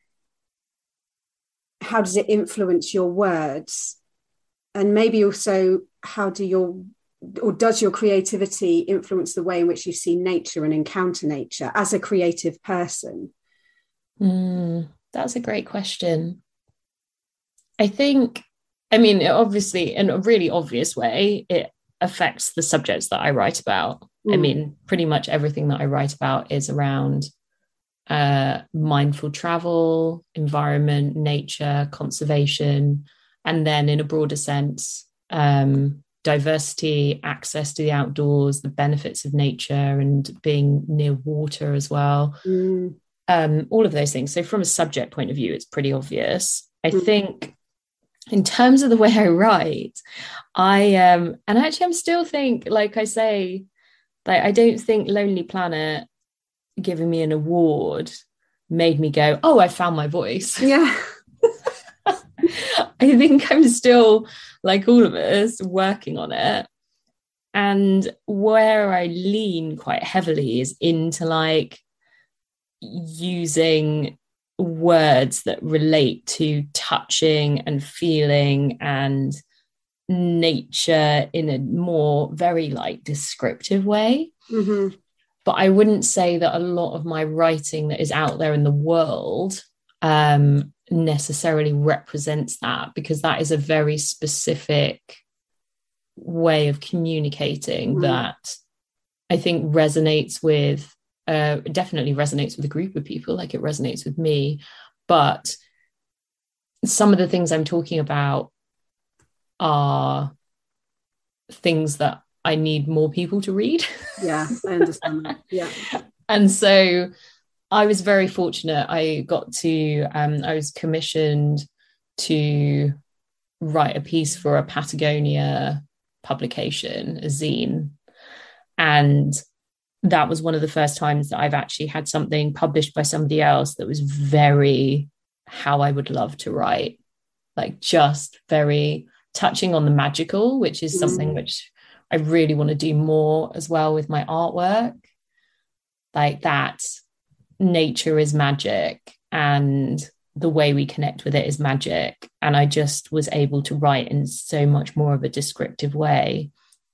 how does it influence your words? And maybe also, does your creativity influence the way in which you see nature and encounter nature as a creative person? That's a great question. Obviously, in a really obvious way, it affects the subjects that I write about. I mean, pretty much everything that I write about is around mindful travel, environment, nature, conservation, and then in a broader sense, diversity, access to the outdoors, the benefits of nature, and being near water as well. All of those things. So from a subject point of view, it's pretty obvious. I think in terms of the way I write, and actually I'm still like I say, like I don't think Lonely Planet giving me an award made me go, oh, I found my voice. Yeah. I think I'm still, like all of us, working on it. And where I lean quite heavily is into like using words that relate to touching and feeling and nature in a more very like descriptive way. But I wouldn't say that a lot of my writing that is out there in the world necessarily represents that, because that is a very specific way of communicating that I think resonates with definitely resonates with a group of people, like it resonates with me. But some of the things I'm talking about are things that I need more people to read. Yeah, I understand that. Yeah. And so I was very fortunate. I was commissioned to write a piece for a Patagonia publication, a zine. And that was one of the first times that I've actually had something published by somebody else that was very how I would love to write, like just very touching on the magical, which is something which I really want to do more as well with my artwork. Like that nature is magic and the way we connect with it is magic. And I just was able to write in so much more of a descriptive way.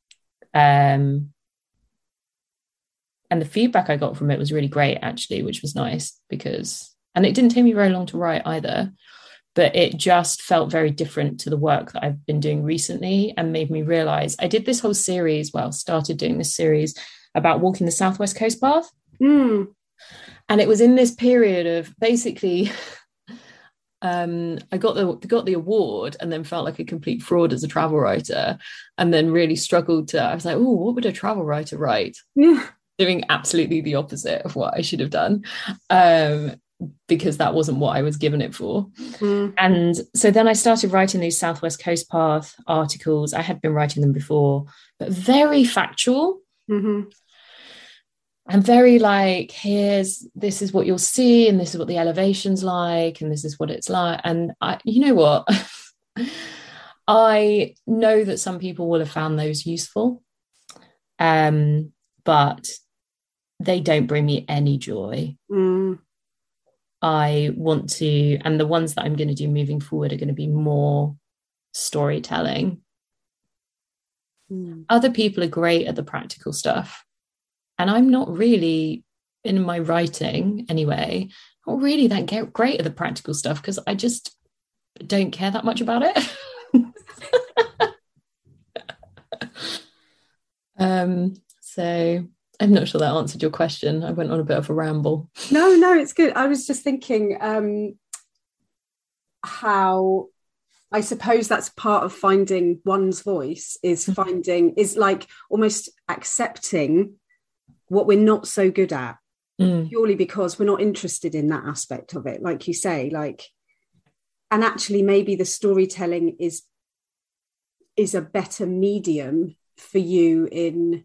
And the feedback I got from it was really great, actually, which was nice and it didn't take me very long to write either, but it just felt very different to the work that I've been doing recently and made me realize I did this whole series, started doing this series about walking the Southwest Coast Path. And it was in this period of basically, I got the award and then felt like a complete fraud as a travel writer, and then really struggled I was like, oh, what would a travel writer write? Yeah. Doing absolutely the opposite of what I should have done, because that wasn't what I was given it for. And so then I started writing these Southwest Coast Path articles. I had been writing them before, but very factual. And very like, this is what you'll see, and this is what the elevation's like, and this is what it's like. And you know what? I know that some people will have found those useful, but they don't bring me any joy. I want to, and the ones that I'm going to do moving forward are going to be more storytelling. Other people are great at the practical stuff. And I'm not really, in my writing anyway, not really that great at the practical stuff because I just don't care that much about it. So I'm not sure that answered your question. I went on a bit of a ramble. No, it's good. I was just thinking how I suppose that's part of finding one's voice is like almost accepting what we're not so good at, purely because we're not interested in that aspect of it, like you say, like, and actually maybe the storytelling is a better medium for you in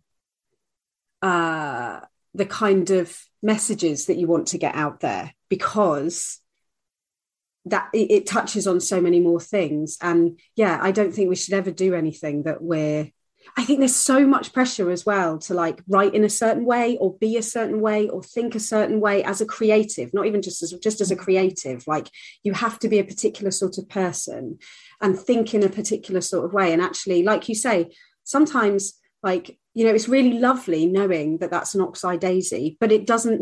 the kind of messages that you want to get out there, because that it touches on so many more things. And yeah, I don't think we should ever do anything that I think there's so much pressure as well to like write in a certain way or be a certain way or think a certain way as a creative, not even just as a creative. Like you have to be a particular sort of person and think in a particular sort of way. And actually, like you say, sometimes, like, you know, it's really lovely knowing that that's an oxeye daisy, but it doesn't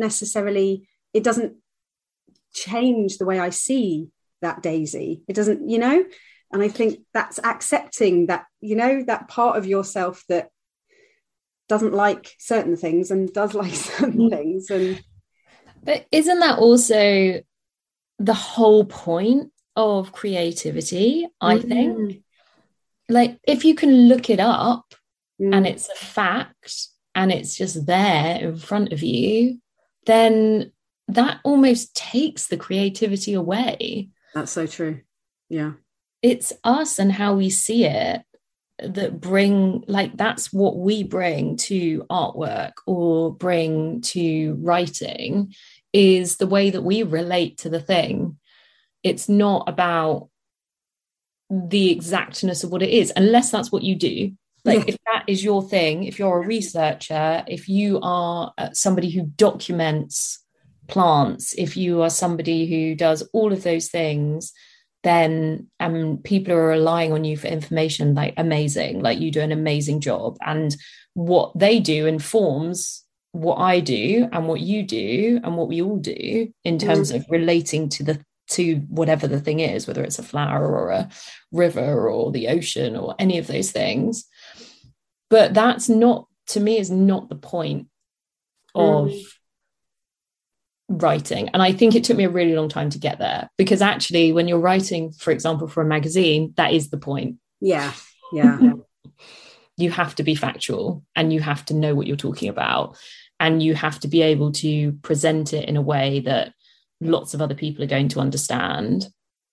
change the way I see that daisy. It doesn't, you know, and I think that's accepting that, you know, that part of yourself that doesn't like certain things and does like certain things. But isn't that also the whole point of creativity? I think, like, if you can look it up and it's a fact and it's just there in front of you, then that almost takes the creativity away. That's so true. Yeah. It's us and how we see it that bring, like, that's what we bring to artwork or bring to writing, is the way that we relate to the thing. It's not about the exactness of what it is, unless that's what you do. Like, if that is your thing, if you're a researcher, if you are somebody who documents plants, if you are somebody who does all of those things, then people are relying on you for information, like, amazing, like you do an amazing job, and what they do informs what I do and what you do and what we all do in terms of relating to whatever the thing is, whether it's a flower or a river or the ocean or any of those things. But that's not, to me, is not the point of writing. And I think it took me a really long time to get there, because actually when you're writing, for example, for a magazine, that is the point. Yeah. You have to be factual and you have to know what you're talking about, and you have to be able to present it in a way that lots of other people are going to understand.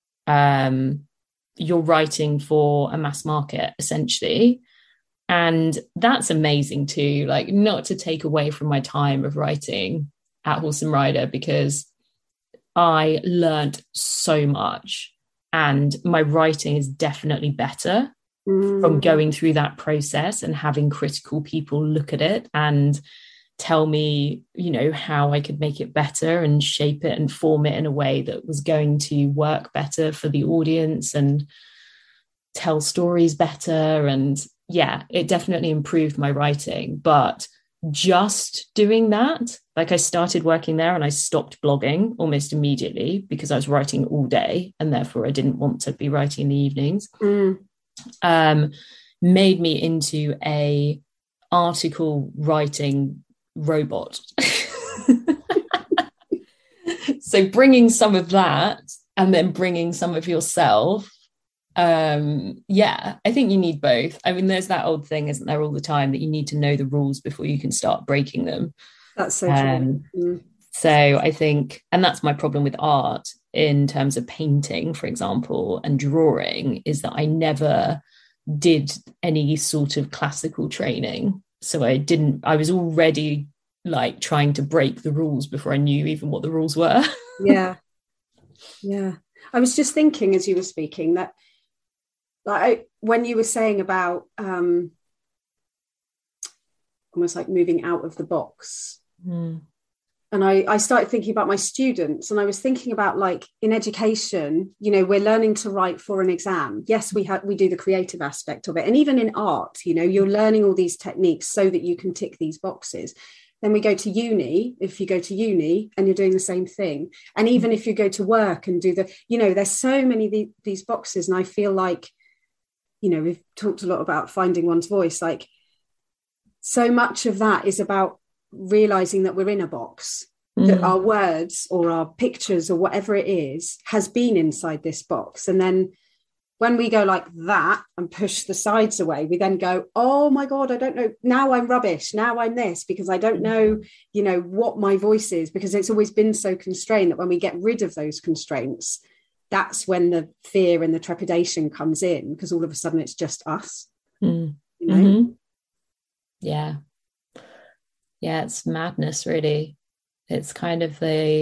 You're writing for a mass market, essentially. And that's amazing too, like, not to take away from my time of writing at Horse and Rider, because I learned so much and my writing is definitely better from going through that process and having critical people look at it and tell me, you know, how I could make it better and shape it and form it in a way that was going to work better for the audience and tell stories better. And yeah, it definitely improved my writing. But just doing that, like, I started working there and I stopped blogging almost immediately because I was writing all day and therefore I didn't want to be writing in the evenings. Made me into a article writing robot. So bringing some of that and then bringing some of yourself, I think you need both. I mean, there's that old thing, isn't there, all the time, that you need to know the rules before you can start breaking them. That's so true. So I think, and that's my problem with art in terms of painting, for example, and drawing, is that I never did any sort of classical training. So I was already like trying to break the rules before I knew even what the rules were. Yeah. I was just thinking as you were speaking that, like, when you were saying about almost like moving out of the box, And I started thinking about my students, and I was thinking about, like, in education, you know, we're learning to write for an exam. Yes, we do the creative aspect of it. And even in art, you know, you're learning all these techniques so that you can tick these boxes. Then we go to uni, if you go to uni and you're doing the same thing. And even if you go to work and do you know, there's so many these boxes. And I feel like, you know, we've talked a lot about finding one's voice. Like, so much of that is about realizing that we're in a box, that our words or our pictures or whatever it is has been inside this box. And then when we go like that and push the sides away, we then go, oh my God, I don't know. Now I'm rubbish. Now I'm this, because I don't know, you know, what my voice is, because it's always been so constrained that when we get rid of those constraints, that's when the fear and the trepidation comes in, because all of a sudden it's just us, you know? Yeah. Yeah, it's madness, really. It's kind of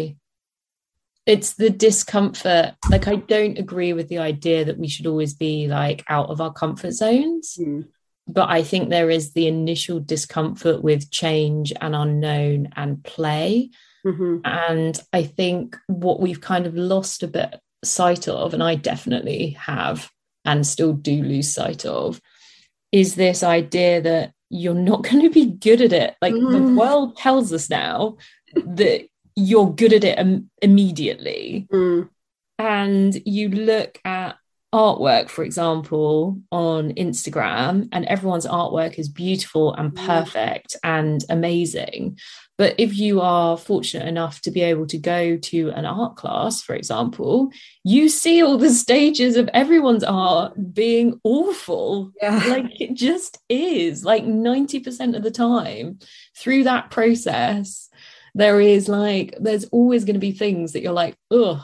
it's the discomfort. Like, I don't agree with the idea that we should always be like out of our comfort zones. But I think there is the initial discomfort with change and unknown and play. And I think what we've kind of lost a bit sight of, and I definitely have and still do lose sight of, is this idea that you're not going to be good at it. Like, the world tells us now that you're good at it immediately. And you look at artwork, for example, on Instagram, and everyone's artwork is beautiful and perfect and amazing. But if you are fortunate enough to be able to go to an art class, for example, you see all the stages of everyone's art being awful. Like, it just is. Like, 90% of the time through that process, there's always going to be things that you're like, ugh.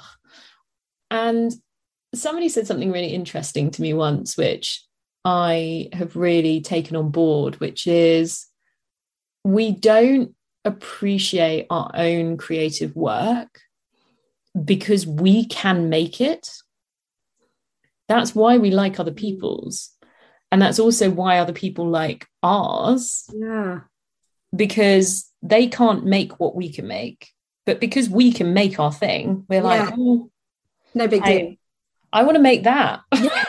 And somebody said something really interesting to me once, which I have really taken on board, which is, we don't appreciate our own creative work because we can make it. That's why we like other people's, and that's also why other people like ours, because they can't make what we can make, but because we can make our thing, we're like, oh, no big deal, I want to make that.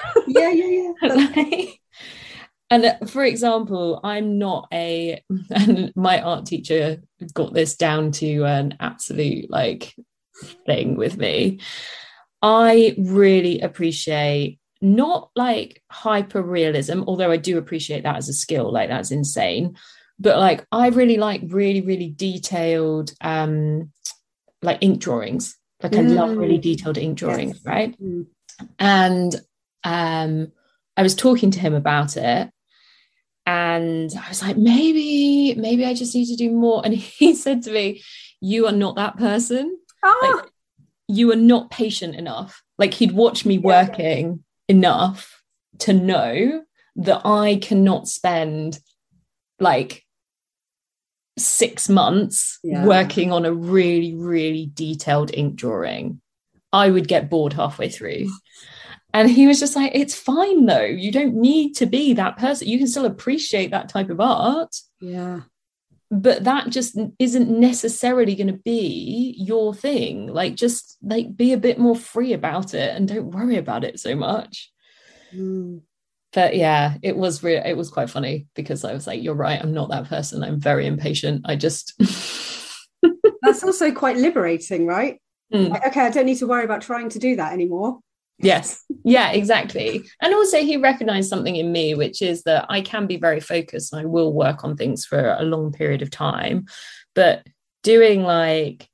Yeah. And for example, I'm not and my art teacher got this down to an absolute like thing with me. I really appreciate not like hyper realism, although I do appreciate that as a skill, like that's insane. But like, I really like really, really detailed like ink drawings. Like, I love really detailed ink drawings, right? And I was talking to him about it, and I was like, maybe I just need to do more. And he said to me, you are not that person. Like, you are not patient enough. Like, he'd watched me working enough to know that I cannot spend like 6 months working on a really, really detailed ink drawing. I would get bored halfway through. And he was just like, it's fine though. You don't need to be that person. You can still appreciate that type of art. But that just isn't necessarily going to be your thing. Like, just like be a bit more free about it and don't worry about it so much. But yeah, it was quite funny, because I was like, you're right, I'm not that person. I'm very impatient. I just That's also quite liberating, right? Like, okay, I don't need to worry about trying to do that anymore. Yes. Yeah, exactly. And also he recognized something in me, which is that I can be very focused and I will work on things for a long period of time. But doing like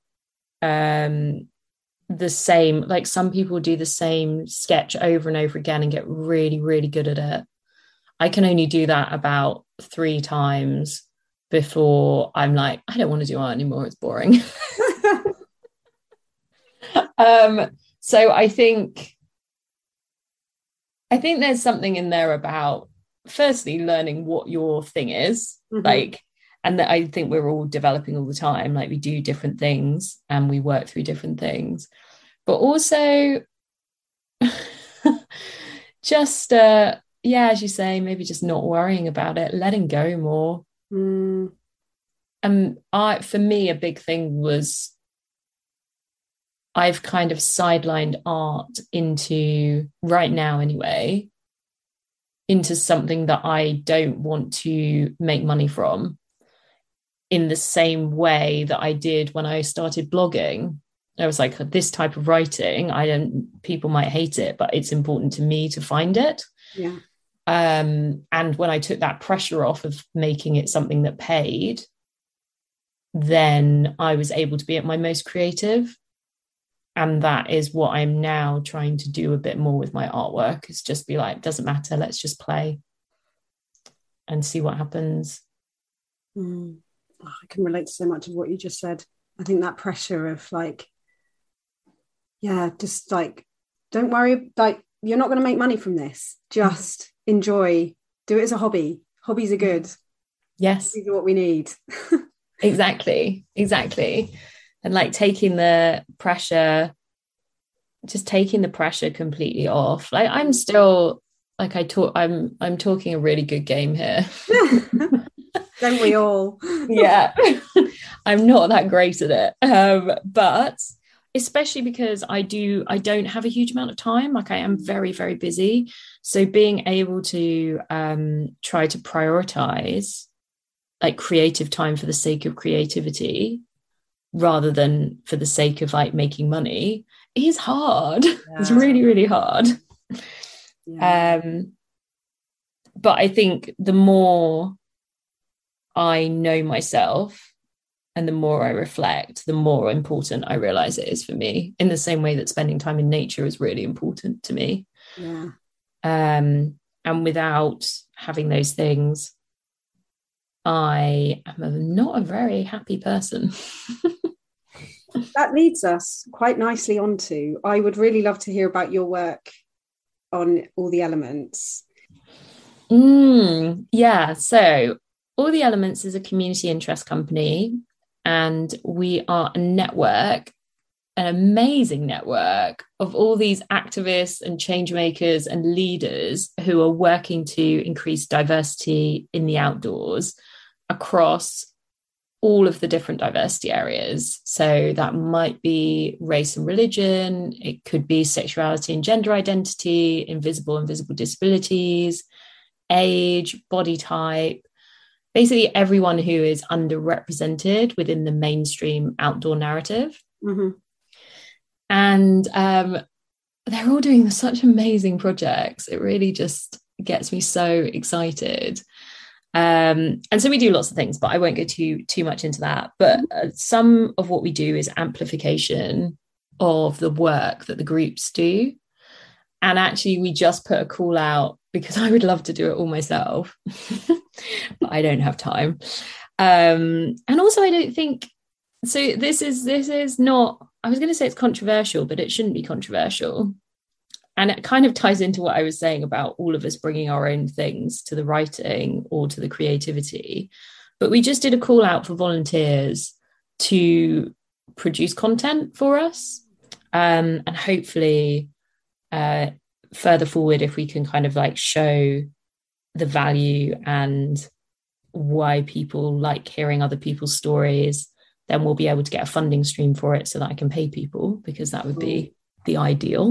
the same, like some people do the same sketch over and over again and get really, really good at it. I can only do that about 3 times before I'm like, I don't want to do art anymore. It's boring. So I think there's something in there about, firstly, learning what your thing is, like, and that I think we're all developing all the time. Like, we do different things and we work through different things, but also just, as you say, maybe just not worrying about it, letting go more. For me, a big thing was I've kind of sidelined art into, right now anyway, into something that I don't want to make money from, in the same way that I did when I started blogging. I was like, this type of writing, people might hate it, but it's important to me to find it. Yeah. And when I took that pressure off of making it something that paid, then I was able to be at my most creative. And that is what I'm now trying to do a bit more with my artwork, is just be like, doesn't matter, let's just play and see what happens. I can relate to so much of what you just said. I think that pressure of like, yeah, just like, don't worry, like, you're not going to make money from this. Just enjoy, do it as a hobby. Hobbies are good. Yes. These are what we need. Exactly. And like taking the pressure completely off. Like I'm still like I'm talking a really good game here. Don't we all? Yeah. I'm not that great at it. But especially because I don't have a huge amount of time. Like I am very, very busy. So being able to try to prioritize like creative time for the sake of creativity rather than for the sake of like making money is hard. Yeah. It's really, really hard. Yeah. But I think the more I know myself and the more I reflect, the more important I realize it is for me, in the same way that spending time in nature is really important to me. Yeah. And without having those things, I am not a very happy person. That leads us quite nicely onto, I would really love to hear about your work on All the Elements. Yeah, so All the Elements is a community interest company, and we are a network, an amazing network of all these activists and change makers and leaders who are working to increase diversity in the outdoors across all of the different diversity areas. So that might be race and religion, it could be sexuality and gender identity, invisible and visible disabilities, age, body type, basically everyone who is underrepresented within the mainstream outdoor narrative. Mm-hmm. And they're all doing such amazing projects. It really just gets me so excited. And so we do lots of things, but I won't go too much into that. But some of what we do is amplification of the work that the groups do. And actually, we just put a call out because I would love to do it all myself, but I don't have time. And also, I don't think so. This is not, I was going to say it's controversial, but it shouldn't be controversial. And it kind of ties into what I was saying about all of us bringing our own things to the writing or to the creativity. But we just did a call out for volunteers to produce content for us. And hopefully further forward, if we can kind of like show the value and why people like hearing other people's stories, then we'll be able to get a funding stream for it so that I can pay people, because that would be the ideal.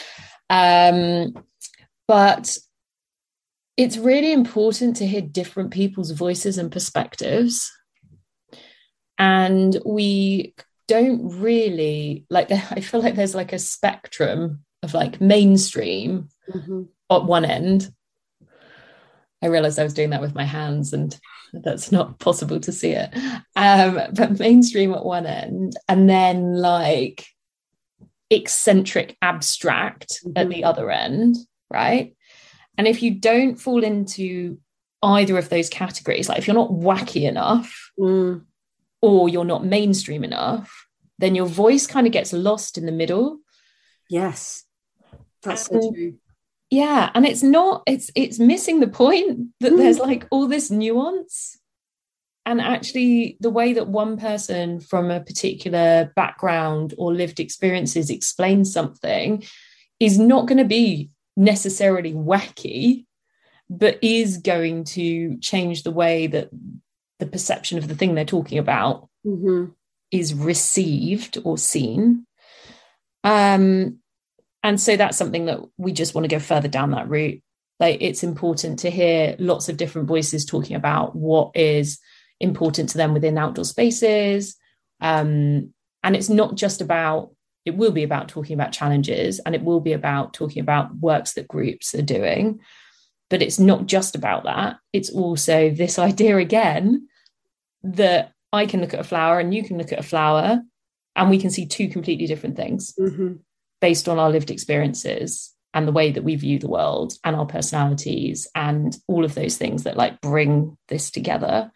But it's really important to hear different people's voices and perspectives. And we don't really like, I feel like there's like a spectrum of like mainstream at one end. I realized I was doing that with my hands and that's not possible to see it. But mainstream at one end, and then like eccentric abstract at the other end, right? And if you don't fall into either of those categories, like if you're not wacky enough or you're not mainstream enough, then your voice kind of gets lost in the middle. Yes, that's so true. Yeah, and it's missing the point that there's like all this nuance. And actually, the way that one person from a particular background or lived experiences explains something is not going to be necessarily wacky, but is going to change the way that the perception of the thing they're talking about is received or seen. And so that's something that we just want to go further down that route. Like, it's important to hear lots of different voices talking about what is important to them within outdoor spaces. And it's not just about, it will be about talking about challenges, and it will be about talking about works that groups are doing. But it's not just about that. It's also this idea again that I can look at a flower and you can look at a flower and we can see two completely different things based on our lived experiences and the way that we view the world and our personalities and all of those things that like bring this together.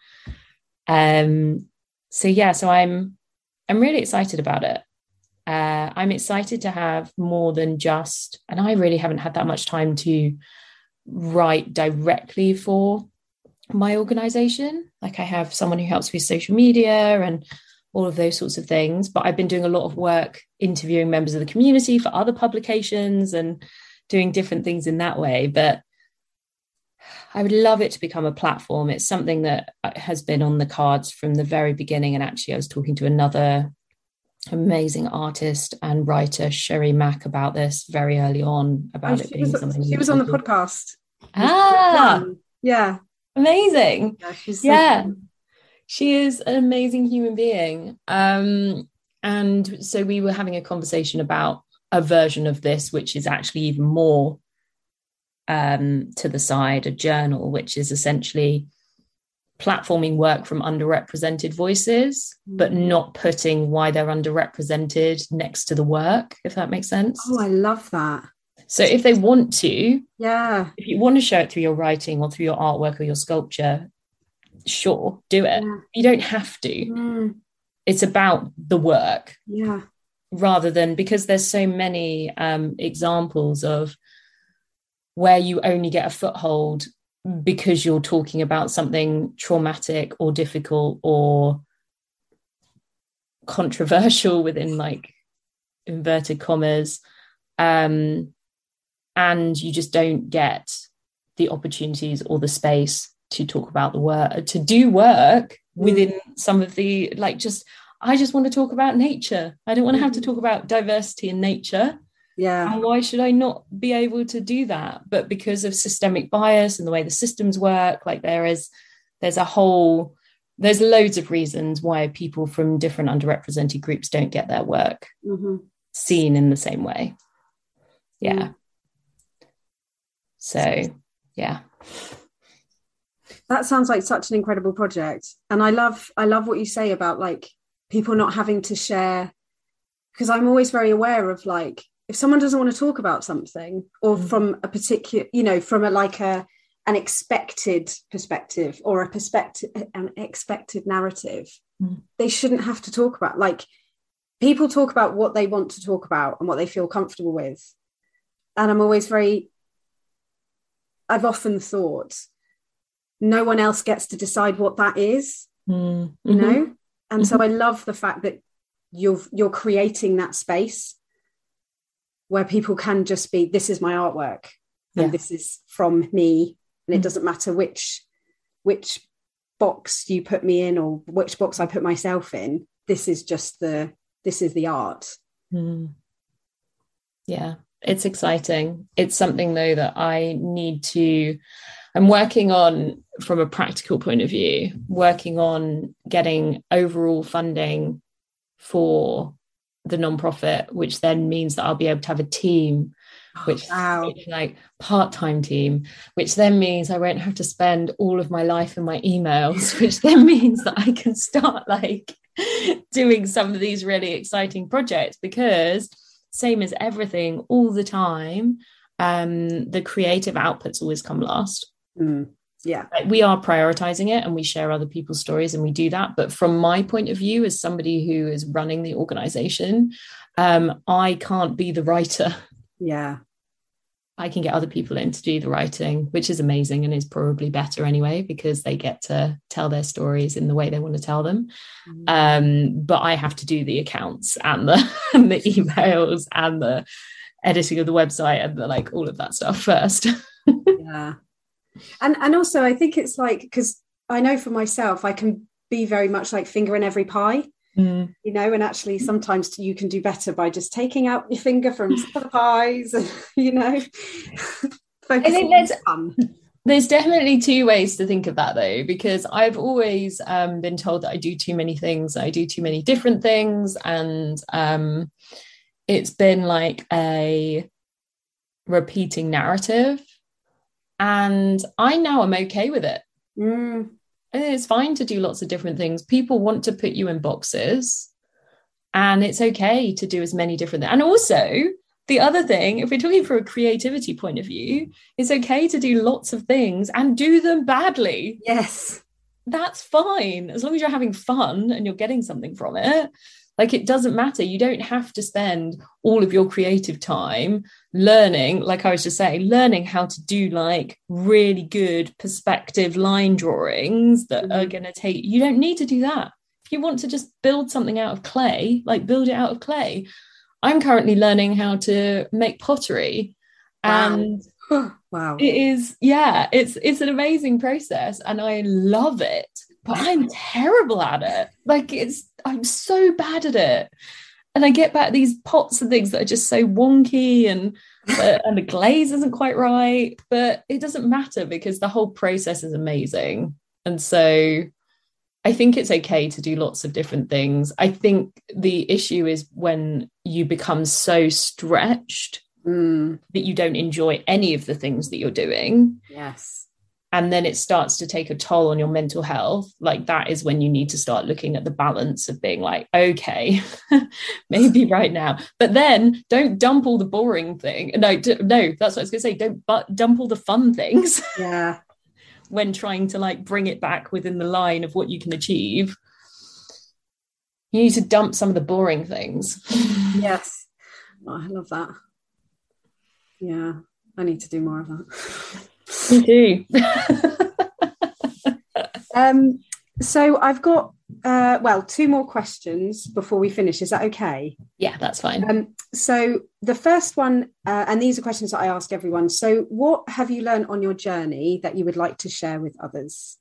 So I'm really excited about it. I'm excited to have more than just, and I really haven't had that much time to write directly for my organization. Like, I have someone who helps with social media and all of those sorts of things, but I've been doing a lot of work interviewing members of the community for other publications and doing different things in that way. But I would love it to become a platform. It's something that has been on the cards from the very beginning. And actually, I was talking to another amazing artist and writer, Sherry Mack, about this very early on, about it being something. She was on the podcast. Yeah. Amazing. Yeah. She is an amazing human being. And so we were having a conversation about a version of this, which is actually even more to the side, a journal, which is essentially platforming work from underrepresented voices, but not putting why they're underrepresented next to the work, if that makes sense. Oh, I love that. So if they want to, if you want to show it through your writing or through your artwork or your sculpture, sure, do it. You don't have to. It's about the work. Rather than, because there's so many examples of where you only get a foothold because you're talking about something traumatic or difficult or controversial within like inverted commas, and you just don't get the opportunities or the space to talk about the work, to do work within some of the, like, just, I just want to talk about nature. I don't want to have to talk about diversity in nature. And why should I not be able to do that? But because of systemic bias and the way the systems work, like there's loads of reasons why people from different underrepresented groups don't get their work seen in the same way. So that sounds like such an incredible project. And I love what you say about like people not having to share, because I'm always very aware of like, if someone doesn't want to talk about something, or from a particular, from an expected perspective or an expected narrative, they shouldn't have to talk about. Like, people talk about what they want to talk about and what they feel comfortable with. And I've often thought no one else gets to decide what that is, you know? And so I love the fact that you're creating that space where people can just be, this is my artwork and this is from me, and it doesn't matter which box you put me in or which box I put myself in. This is the art. It's exciting. It's something though that I'm working on from a practical point of view, working on getting overall funding for the nonprofit, which then means that I'll be able to have a team, which like part-time team, which then means I won't have to spend all of my life in my emails, which then means that I can start like doing some of these really exciting projects, because same as everything all the time, the creative outputs always come last. Like, we are prioritizing it and we share other people's stories and we do that. But from my point of view, as somebody who is running the organization, I can't be the writer. I can get other people in to do the writing, which is amazing and is probably better anyway, because they get to tell their stories in the way they want to tell them. But I have to do the accounts and the emails and the editing of the website and the, like, all of that stuff first. And also I think it's like, because I know for myself, I can be very much like finger in every pie. Mm. You know, and actually sometimes you can do better by just taking out your finger from some of the pies, you know. I think there's definitely two ways to think of that, though, because I've always been told that I do too many things, I do too many different things, and it's been like a repeating narrative, and I now am okay with it. It's fine to do lots of different things. People want to put you in boxes, and it's okay to do as many different things. And also, the other thing, if we're talking from a creativity point of view, it's okay to do lots of things and do them badly. Yes. That's fine. As long as you're having fun and you're getting something from it. Like, it doesn't matter. You don't have to spend all of your creative time learning, like I was just saying, learning how to do like really good perspective line drawings that are going to take, you don't need to do that. If you want to just build something out of clay, like build it out of clay. I'm currently learning how to make pottery. And wow. It is, yeah, it's an amazing process and I love it. But I'm terrible at it. Like, I'm so bad at it. And I get back these pots and things that are just so wonky and the glaze isn't quite right. But it doesn't matter because the whole process is amazing. And so I think it's okay to do lots of different things. I think the issue is when you become so stretched that you don't enjoy any of the things that you're doing. Yes. And then it starts to take a toll on your mental health. Like, that is when you need to start looking at the balance of being like, okay, maybe right now. But then don't dump all the boring thing. No, that's what I was going to say. Don't dump all the fun things. Yeah. When trying to like bring it back within the line of what you can achieve. You need to dump some of the boring things. Yes. Oh, I love that. Yeah. I need to do more of that. Me too. So I've got two more questions before we finish. Is that okay? Yeah, that's fine. So the first one, and these are questions that I ask everyone. So what have you learned on your journey that you would like to share with others?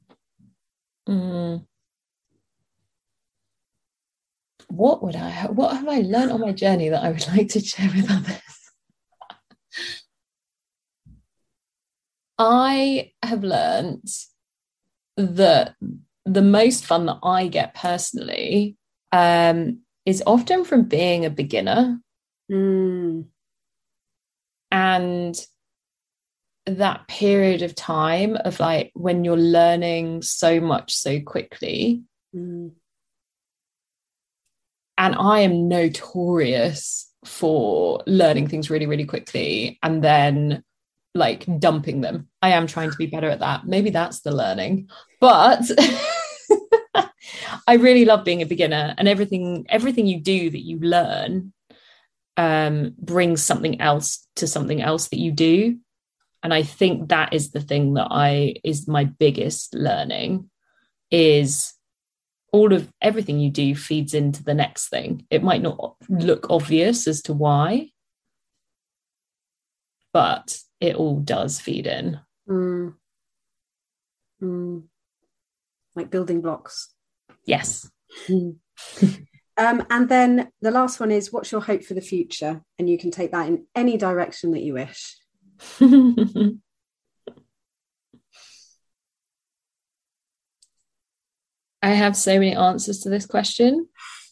What have I learned on my journey that I would like to share with others? I have learned that the most fun that I get personally is often from being a beginner. And that period of time of like when you're learning so much so quickly. And I am notorious for learning things really, really quickly and then like dumping them. I am trying to be better at that. Maybe that's the learning. But I really love being a beginner, and everything you do that you learn brings something else to something else that you do. And I think that is the thing that is my biggest learning, is all of everything you do feeds into the next thing. It might not look obvious as to why, but it all does feed in. Like building blocks. Yes. And then the last one is, what's your hope for the future? And you can take that in any direction that you wish. I have so many answers to this question.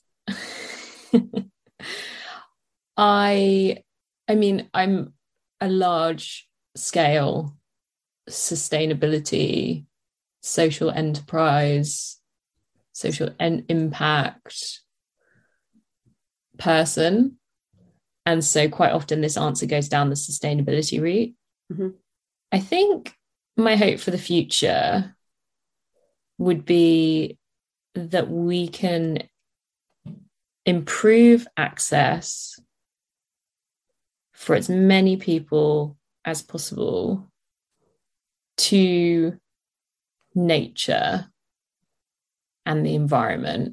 I mean, I'm a large scale sustainability, social enterprise, social impact person. And so quite often this answer goes down the sustainability route. I think my hope for the future would be that we can improve access for as many people as possible to nature and the environment,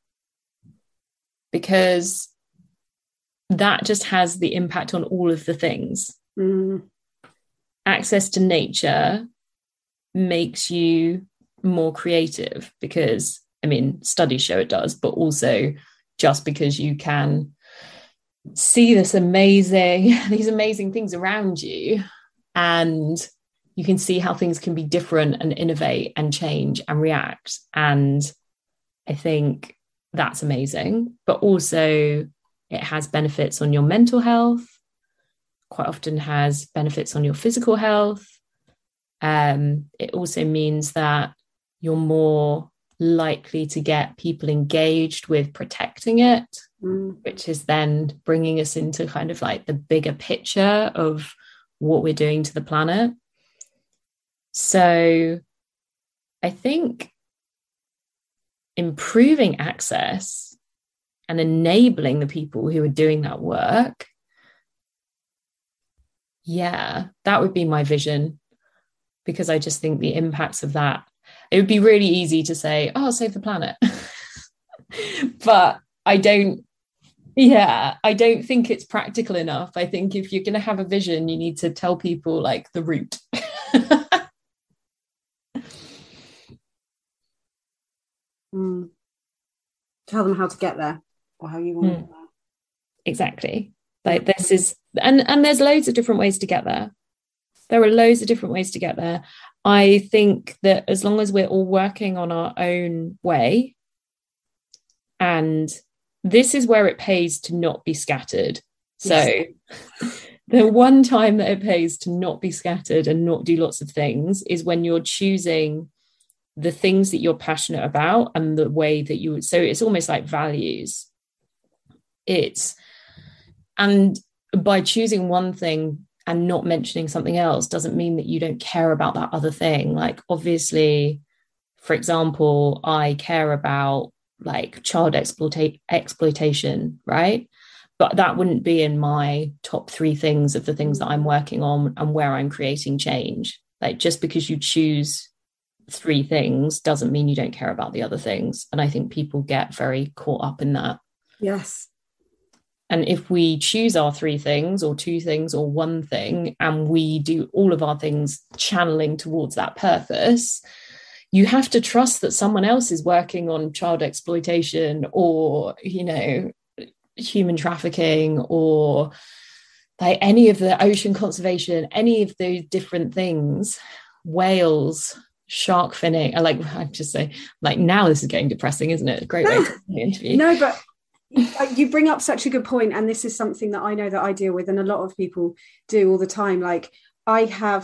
because that just has the impact on all of the things. Access to nature makes you more creative, because I mean, studies show it does, but also just because you can see these amazing things around you, and you can see how things can be different and innovate and change and react. And I think that's amazing. But also it has benefits on your mental health, quite often has benefits on your physical health. It also means that you're more likely to get people engaged with protecting it, which is then bringing us into kind of like the bigger picture of what we're doing to the planet. So I think improving access and enabling the people who are doing that work, that would be my vision, because I just think the impacts of that, it would be really easy to say, oh, save the planet. But I don't think it's practical enough. I think if you're going to have a vision, you need to tell people like the route. Tell them how to get there, or how you want to get there. Exactly. Like this is, and there's loads of different ways to get there. There are loads of different ways to get there. I think that as long as we're all working on our own way, and this is where it pays to not be scattered. So yes. The one time that it pays to not be scattered and not do lots of things is when you're choosing the things that you're passionate about and the way that you would. So it's almost like values. And by choosing one thing and not mentioning something else doesn't mean that you don't care about that other thing. Like, obviously, for example, I care about like child exploitation, right? But that wouldn't be in my top 3 things of the things that I'm working on and where I'm creating change. Like, just because you choose 3 things doesn't mean you don't care about the other things. And I think people get very caught up in that. Yes. And if we choose our 3 things or 2 things or 1 thing, and we do all of our things channeling towards that purpose, you have to trust that someone else is working on child exploitation or, you know, human trafficking, or like any of the ocean conservation, any of those different things, whales, shark finning. I just say, like, now this is getting depressing, isn't it? A great way to end the interview. No, but you bring up such a good point, and this is something that I know that I deal with, and a lot of people do all the time. Like, I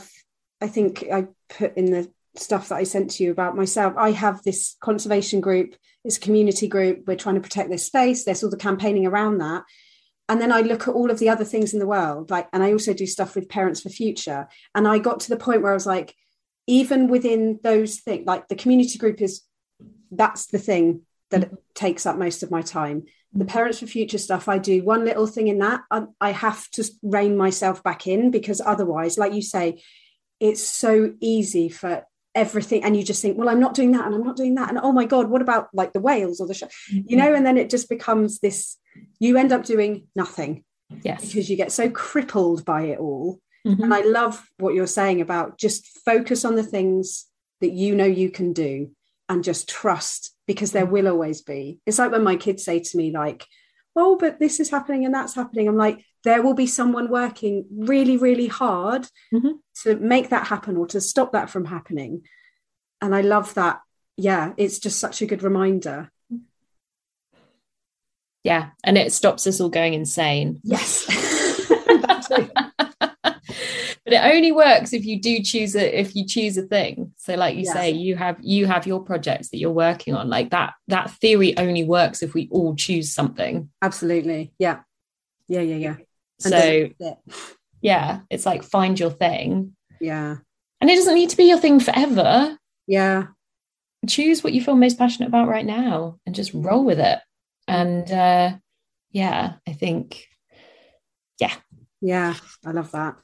think I put in the stuff that I sent to you about myself, I have this conservation group, it's a community group, we're trying to protect this space, there's all the campaigning around that. And then I look at all of the other things in the world, like, and I also do stuff with Parents for Future. And I got to the point where I was like, even within those things, like the community group that's the thing that takes up most of my time. The Parents for Future stuff, I do one little thing in that, I have to rein myself back in, because otherwise, like you say, it's so easy for everything, and you just think, well, I'm not doing that, and I'm not doing that, and oh my god, what about like the whales or the you know, and then it just becomes this, you end up doing nothing, because you get so crippled by it all. And I love what you're saying about just focus on the things that you know you can do, and just trust, because there will always be. It's like when my kids say to me, like, oh, but this is happening and that's happening. I'm like, there will be someone working really, really hard to make that happen, or to stop that from happening. And I love that. Yeah, it's just such a good reminder. Yeah, and it stops us all going insane. Yes. But it only works if you choose a thing. So like you say, you have your projects that you're working on. Like that theory only works if we all choose something. Absolutely. Yeah. So it's like, find your thing. Yeah. And it doesn't need to be your thing forever. Yeah. Choose what you feel most passionate about right now and just roll with it. And I think, yeah, I love that.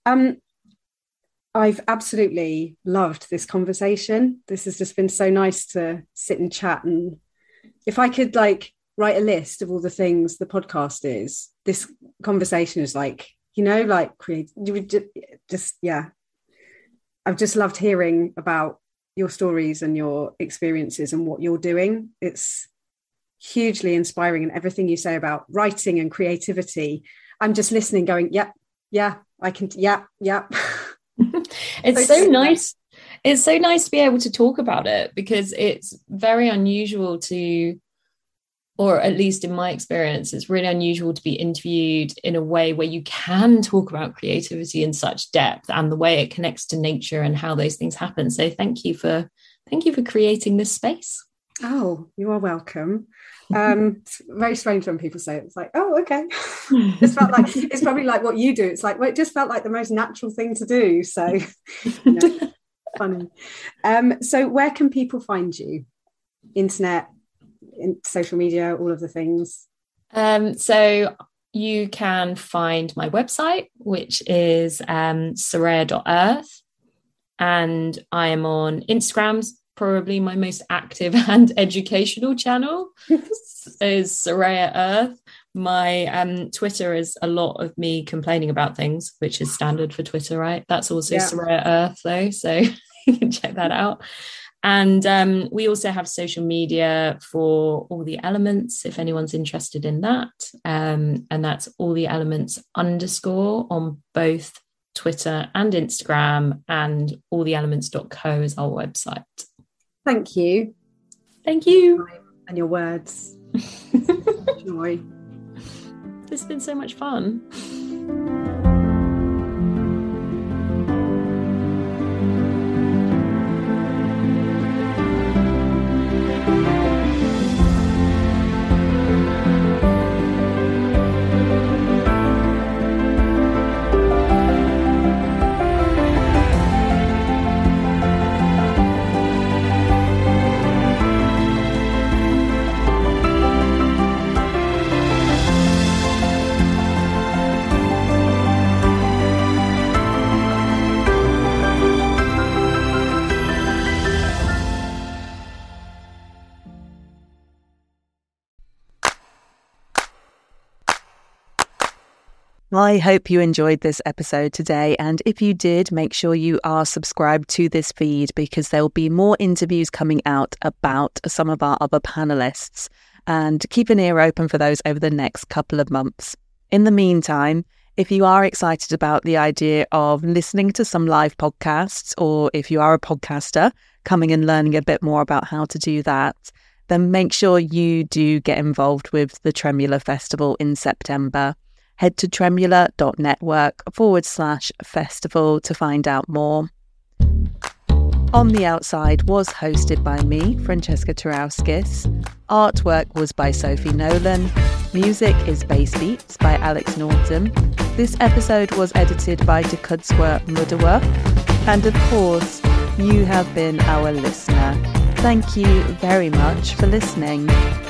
I've absolutely loved this conversation. This has just been so nice to sit and chat. And if I could like write a list of all the things the podcast is, this conversation is like, you know, like I've just loved hearing about your stories and your experiences and what you're doing. It's hugely inspiring, and everything you say about writing and creativity, I'm just listening going, yeah, I can, yeah. It's so nice. It's so nice to be able to talk about it, because it's very unusual to, or at least in my experience, it's really unusual to be interviewed in a way where you can talk about creativity in such depth and the way it connects to nature and how those things happen. So thank you for creating this space. Oh, you are welcome. It's very strange when people say it. It's like, oh, okay. It's felt like, it's probably like what you do. It's like, well, it just felt like the most natural thing to do. So, funny. So where can people find you? Internet, in social media, all of the things? So you can find my website, which is Soraya.earth, and I am on Instagram. Probably my most active and educational channel is Soraya Earth. My Twitter is a lot of me complaining about things, which is standard for Twitter, right? That's also Soraya Earth, though, so you can check that out. And we also have social media for All the Elements, if anyone's interested in that. And that's All the Elements _ on both Twitter and Instagram, and alltheelements.co is our website. Thank you. Thank you. And your words. Joy. This has been so much fun. I hope you enjoyed this episode today, and if you did, make sure you are subscribed to this feed, because there will be more interviews coming out about some of our other panellists, and keep an ear open for those over the next couple of months. In the meantime, if you are excited about the idea of listening to some live podcasts, or if you are a podcaster, coming and learning a bit more about how to do that, then make sure you do get involved with the Tremula Festival in September. Head to tremula.network/festival to find out more. On the Outside was hosted by me, Francesca Turauskis. Artwork was by Sophie Nolan. Music is Bass Beats by Alex Norton. This episode was edited by Dekudswa Mudawa. And of course, you have been our listener. Thank you very much for listening.